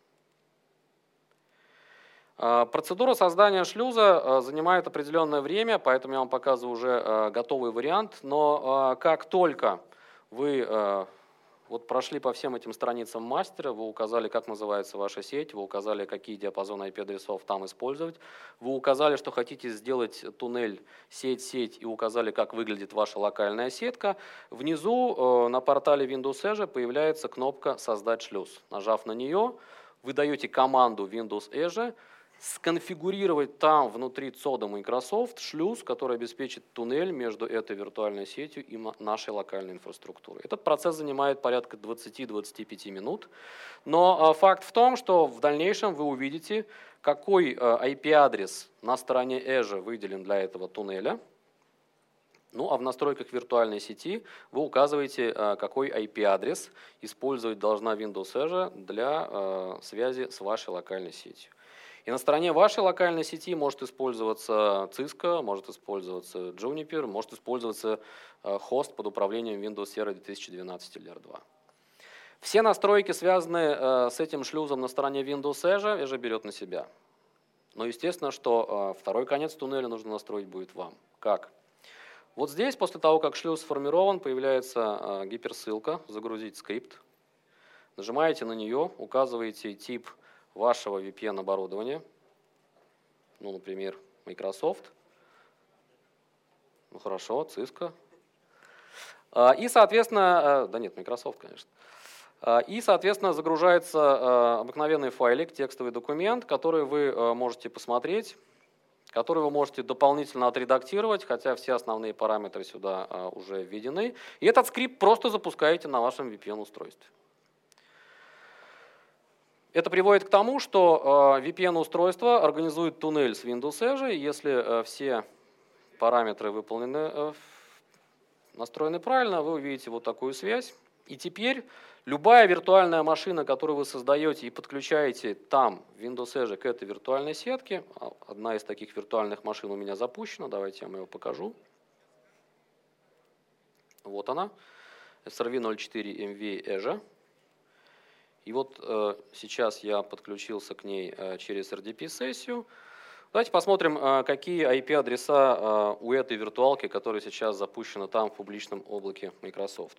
Процедура создания шлюза занимает определенное время, поэтому я вам показываю уже готовый вариант. Но как только вы вот прошли по всем этим страницам мастера, вы указали, как называется ваша сеть, вы указали, какие диапазоны ай пи-адресов там использовать, вы указали, что хотите сделать туннель сеть-сеть и указали, как выглядит ваша локальная сетка, внизу на портале Windows Edge появляется кнопка «Создать шлюз». Нажав на нее, вы даете команду Windows Edge сконфигурировать там внутри цода Microsoft шлюз, который обеспечит туннель между этой виртуальной сетью и нашей локальной инфраструктурой. Этот процесс занимает порядка двадцати-двадцати пяти минут, но факт в том, что в дальнейшем вы увидите, какой ай пи-адрес на стороне Edge выделен для этого туннеля. Ну а в настройках виртуальной сети вы указываете, какой ай пи-адрес использовать должна Windows Edge для связи с вашей локальной сетью. И на стороне вашей локальной сети может использоваться Cisco, может использоваться Juniper, может использоваться хост под управлением Windows Server две тысячи двенадцать или эр два. Все настройки, связанные с этим шлюзом на стороне Windows Edge, Edge берет на себя. Но естественно, что второй конец туннеля нужно настроить будет вам. Как? Вот здесь, после того, как шлюз сформирован, появляется гиперссылка «Загрузить скрипт». Нажимаете на нее, указываете тип вашего ви пи эн-оборудования, ну, например, Microsoft, ну, хорошо, Cisco, и, соответственно, да нет, Microsoft, конечно, и, соответственно, загружается обыкновенный файлик, текстовый документ, который вы можете посмотреть, который вы можете дополнительно отредактировать, хотя все основные параметры сюда уже введены, и этот скрипт просто запускаете на вашем ви пи эн-устройстве. Это приводит к тому, что ви пи эн-устройство организует туннель с Windows Edge, если все параметры выполнены, настроены правильно, вы увидите вот такую связь. И теперь любая виртуальная машина, которую вы создаете и подключаете там Windows Edge к этой виртуальной сетке, одна из таких виртуальных машин у меня запущена, давайте я вам ее покажу. Вот она, эс эр ви ноль четыре эм ви Edge. И вот э, сейчас я подключился к ней э, через эр ди пи-сессию. Давайте посмотрим, э, какие ай пи-адреса э, у этой виртуалки, которая сейчас запущена там в публичном облаке Microsoft.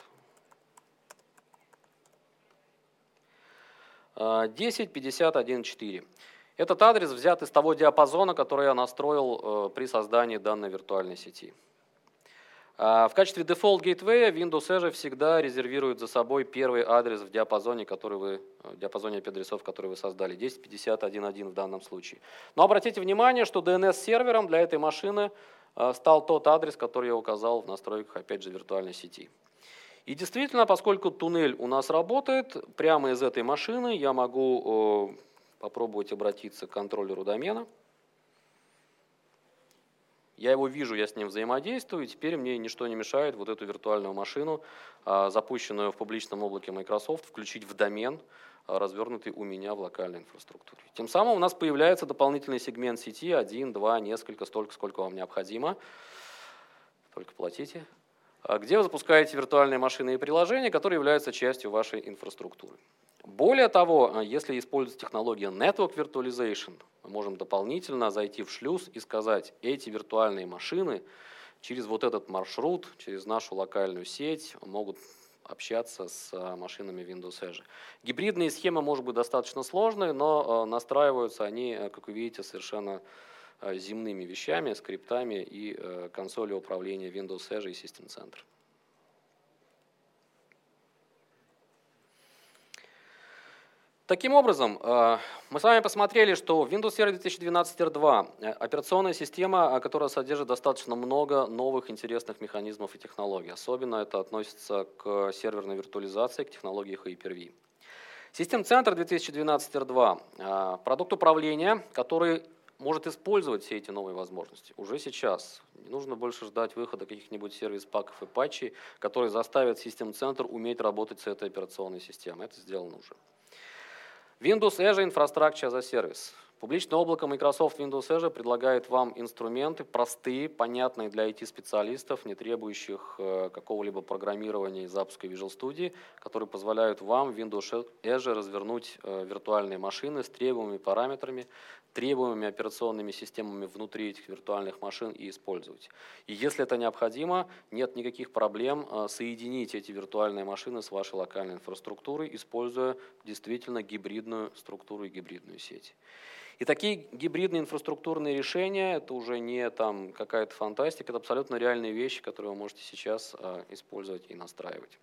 Э, десять пятьдесят один четыре. Этот адрес взят из того диапазона, который я настроил э, при создании данной виртуальной сети. В качестве дефолт гейтвея Windows Edge всегда резервирует за собой первый адрес в диапазоне, который вы, в диапазоне ай пи-адресов, который вы создали, десять пятьдесят один один в данном случае. Но обратите внимание, что ди эн эс-сервером для этой машины стал тот адрес, который я указал в настройках, опять же, виртуальной сети. И действительно, поскольку туннель у нас работает, прямо из этой машины я могу попробовать обратиться к контроллеру домена. я его вижу, я с ним взаимодействую, и теперь мне ничто не мешает вот эту виртуальную машину, запущенную в публичном облаке Microsoft, включить в домен, развернутый у меня в локальной инфраструктуре. Тем самым у нас появляется дополнительный сегмент сети, один, два, несколько, столько, сколько вам необходимо. Только платите. Где вы запускаете виртуальные машины и приложения, которые являются частью вашей инфраструктуры. Более того, если использовать технологию Network Virtualization, мы можем дополнительно зайти в шлюз и сказать, эти виртуальные машины через вот этот маршрут, через нашу локальную сеть могут общаться с машинами Windows Edge. Гибридные схемы, может быть, достаточно сложные, но настраиваются они, как вы видите, совершенно земными вещами, скриптами и консолью управления Windows Edge и System Center. Таким образом, мы с вами посмотрели, что Windows Server две тысячи двенадцать эр два – операционная система, которая содержит достаточно много новых интересных механизмов и технологий. Особенно это относится к серверной виртуализации, к технологии Hyper-V. System Center две тысячи двенадцать эр два – продукт управления, который может использовать все эти новые возможности уже сейчас. Не нужно больше ждать выхода каких-нибудь сервис-паков и патчей, которые заставят System Center уметь работать с этой операционной системой. Это сделано уже. Windows Edge Infrastructure as a Service. Публичное облако Microsoft Windows Edge предлагает вам инструменты простые, понятные для ай ти-специалистов, не требующих какого-либо программирования и запуска Visual Studio, которые позволяют вам в Windows Edge развернуть виртуальные машины с требуемыми параметрами, требуемыми операционными системами внутри этих виртуальных машин и использовать. И если это необходимо, нет никаких проблем соединить эти виртуальные машины с вашей локальной инфраструктурой, используя действительно гибридную структуру и гибридную сеть. И такие гибридные инфраструктурные решения, это уже не там какая-то фантастика, это абсолютно реальные вещи, которые вы можете сейчас использовать и настраивать.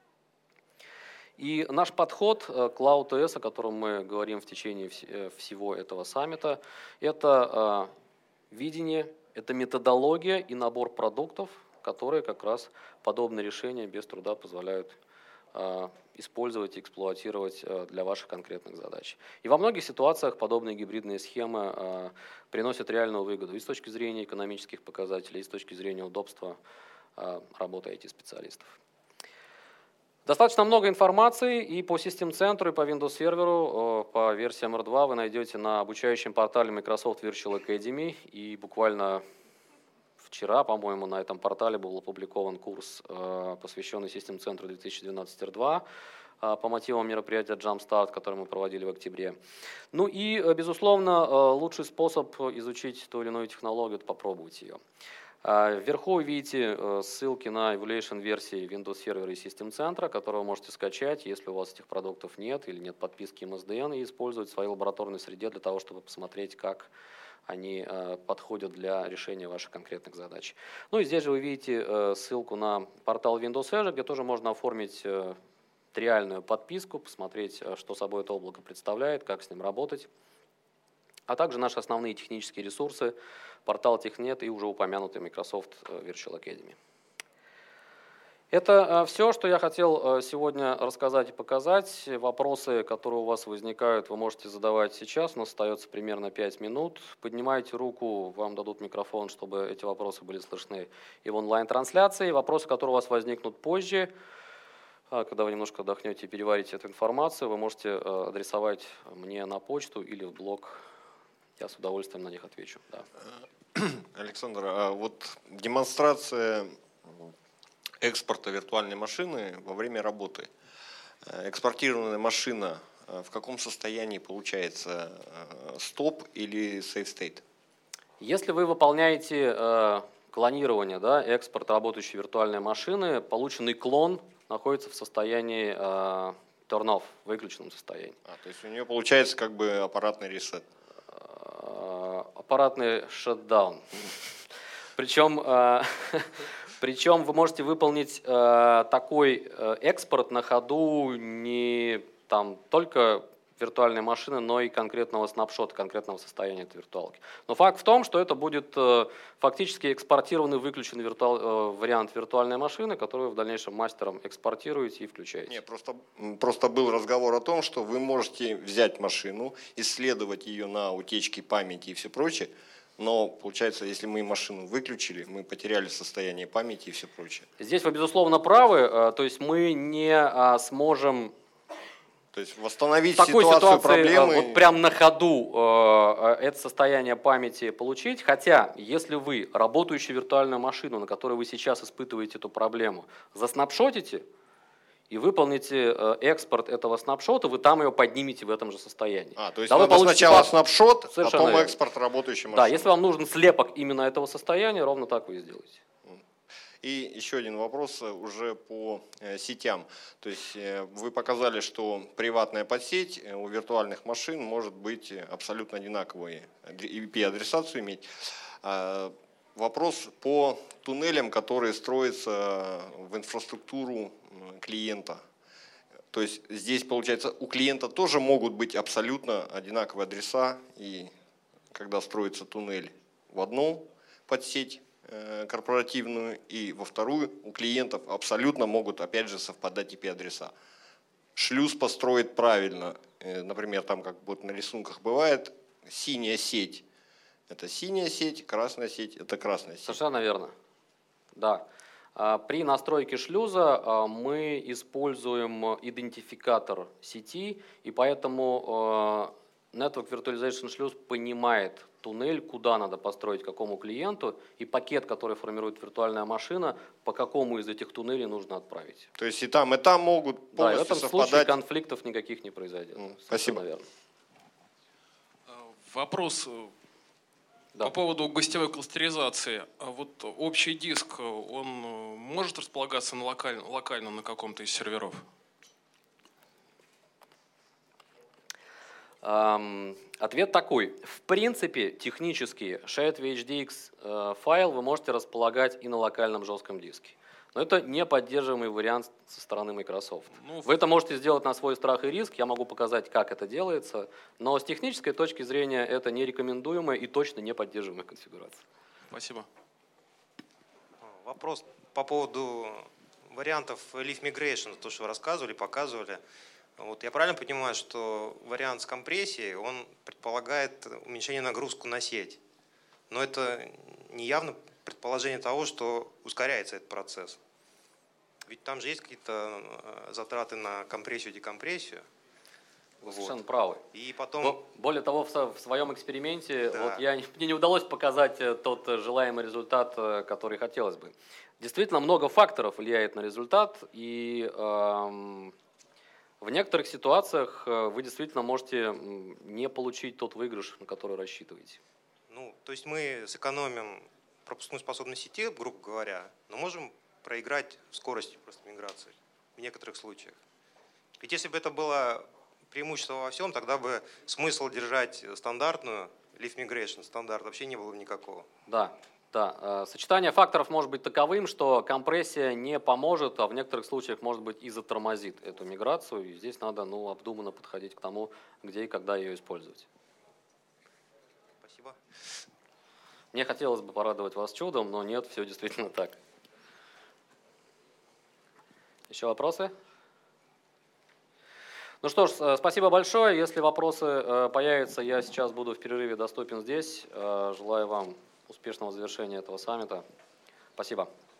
И наш подход к CloudOS, о котором мы говорим в течение всего этого саммита, это видение, это методология и набор продуктов, которые как раз подобные решения без труда позволяют использовать и эксплуатировать для ваших конкретных задач. И во многих ситуациях подобные гибридные схемы приносят реальную выгоду и с точки зрения экономических показателей, и с точки зрения удобства работы ай ти-специалистов. Достаточно много информации и по System Center, и по Windows Server, по версии эр два вы найдете на обучающем портале Microsoft Virtual Academy. И буквально вчера, по-моему, на этом портале был опубликован курс, посвященный System Center две тысячи двенадцать эр два по мотивам мероприятия Jumpstart, которое мы проводили в октябре. Ну и, безусловно, лучший способ изучить ту или иную технологию – это попробовать ее. Вверху вы видите ссылки на emulation версии Windows Server и System Center, которые вы можете скачать, если у вас этих продуктов нет или нет подписки эм эс ди эн, и использовать в своей лабораторной среде для того, чтобы посмотреть, как они подходят для решения ваших конкретных задач. Ну и здесь же вы видите ссылку на портал Windows Edge, где тоже можно оформить триальную подписку, посмотреть, что собой это облако представляет, как с ним работать. А также наши основные технические ресурсы, портал Технет и уже упомянутый Microsoft Virtual Academy. Это все, что я хотел сегодня рассказать и показать. Вопросы, которые у вас возникают, вы можете задавать сейчас. У нас остается примерно пять минут. Поднимайте руку, вам дадут микрофон, чтобы эти вопросы были слышны и в онлайн-трансляции. Вопросы, которые у вас возникнут позже, когда вы немножко отдохнете и переварите эту информацию, вы можете адресовать мне на почту или в блог. Я с удовольствием на них отвечу. Да. Александр, а вот демонстрация экспорта виртуальной машины во время работы. Экспортированная машина в каком состоянии получается, стоп или safe state? Если вы выполняете э, клонирование, да, экспорт работающей виртуальной машины, полученный клон находится в состоянии э, turn-off, в выключенном состоянии. А, то есть у нее получается как бы аппаратный ресет? Аппаратный шатдаун. Причем, э, причем вы можете выполнить э, такой э, экспорт на ходу не там, только виртуальной машины, но и конкретного снапшота, конкретного состояния этой виртуалки. Но факт в том, что это будет э, фактически экспортированный, выключенный виртуал, э, вариант виртуальной машины, которую вы в дальнейшем мастером экспортируете и включаете. Нет, просто, просто был разговор о том, что вы можете взять машину, исследовать ее на утечки памяти и все прочее, но получается, если мы машину выключили, мы потеряли состояние памяти и все прочее. Здесь вы, безусловно, правы, то есть мы не сможем... То есть восстановить в такой ситуацию, ситуации, проблемы... вот прям на ходу э, это состояние памяти получить, хотя если вы работающую виртуальную машину, на которой вы сейчас испытываете эту проблему, заснапшотите и выполните э, экспорт этого снапшота, вы там ее поднимете в этом же состоянии. А, то есть да, надо сначала по... снапшот, потом верно. экспорт работающей машины. Да, если вам нужен слепок именно этого состояния, ровно так вы и сделаете. И еще один вопрос уже по сетям. То есть вы показали, что приватная подсеть у виртуальных машин может быть абсолютно одинаковой, ай пи-адресацию иметь. Вопрос по туннелям, которые строятся в инфраструктуру клиента. То есть здесь, получается, у клиента тоже могут быть абсолютно одинаковые адреса, и когда строится туннель в одну подсеть, корпоративную, и во вторую у клиентов абсолютно могут опять же совпадать ай пи-адреса. Шлюз построить правильно, например, там как вот на рисунках бывает, синяя сеть – это синяя сеть, красная сеть – это красная сеть. Совершенно верно. Да. При настройке шлюза мы используем идентификатор сети, и поэтому Network Virtualization шлюз понимает туннель, куда надо построить какому клиенту, и пакет, который формирует виртуальная машина, по какому из этих туннелей нужно отправить. То есть и там, и там могут полностью да, в этом совпадать. случае конфликтов никаких не произойдет. Mm, спасибо. Наверное. Вопрос да. по поводу гостевой кластеризации. Вот общий диск, он может располагаться на локаль... локально на каком-то из серверов? Ответ такой. В принципе, технически Shared ви эйч ди экс файл вы можете располагать и на локальном жестком диске. Но это не поддерживаемый вариант со стороны Microsoft. Ну, вы это можете сделать на свой страх и риск, я могу показать, как это делается, но с технической точки зрения это не рекомендуемая и точно не поддерживаемая конфигурация. Спасибо. Вопрос по поводу вариантов Leaf Migration, то, что вы рассказывали, показывали. Вот я правильно понимаю, что вариант с компрессией, он предполагает уменьшение нагрузку на сеть, но это не явно предположение того, что ускоряется этот процесс. Ведь там же есть какие-то затраты на компрессию и декомпрессию. Вы совершенно вот. правы. И потом... Более того, в своем эксперименте да. вот я, мне не удалось показать тот желаемый результат, который хотелось бы. Действительно, много факторов влияет на результат, и эм, в некоторых ситуациях вы действительно можете не получить тот выигрыш, на который рассчитываете. Ну, то есть мы сэкономим пропускную способность сети, грубо говоря, но можем проиграть в скорости просто миграции в некоторых случаях. Ведь если бы это было преимущество во всем, тогда бы смысл держать стандартную Leaf Migration, стандарт, вообще не было бы никакого. Да, да. Сочетание факторов может быть таковым, что компрессия не поможет, а в некоторых случаях, может быть, и затормозит эту миграцию. И здесь надо ну, обдуманно подходить к тому, где и когда ее использовать. Спасибо. Мне хотелось бы порадовать вас чудом, но нет, все действительно так. Еще вопросы? Ну что ж, спасибо большое. Если вопросы появятся, я сейчас буду в перерыве доступен здесь. Желаю вам успешного завершения этого саммита. Спасибо.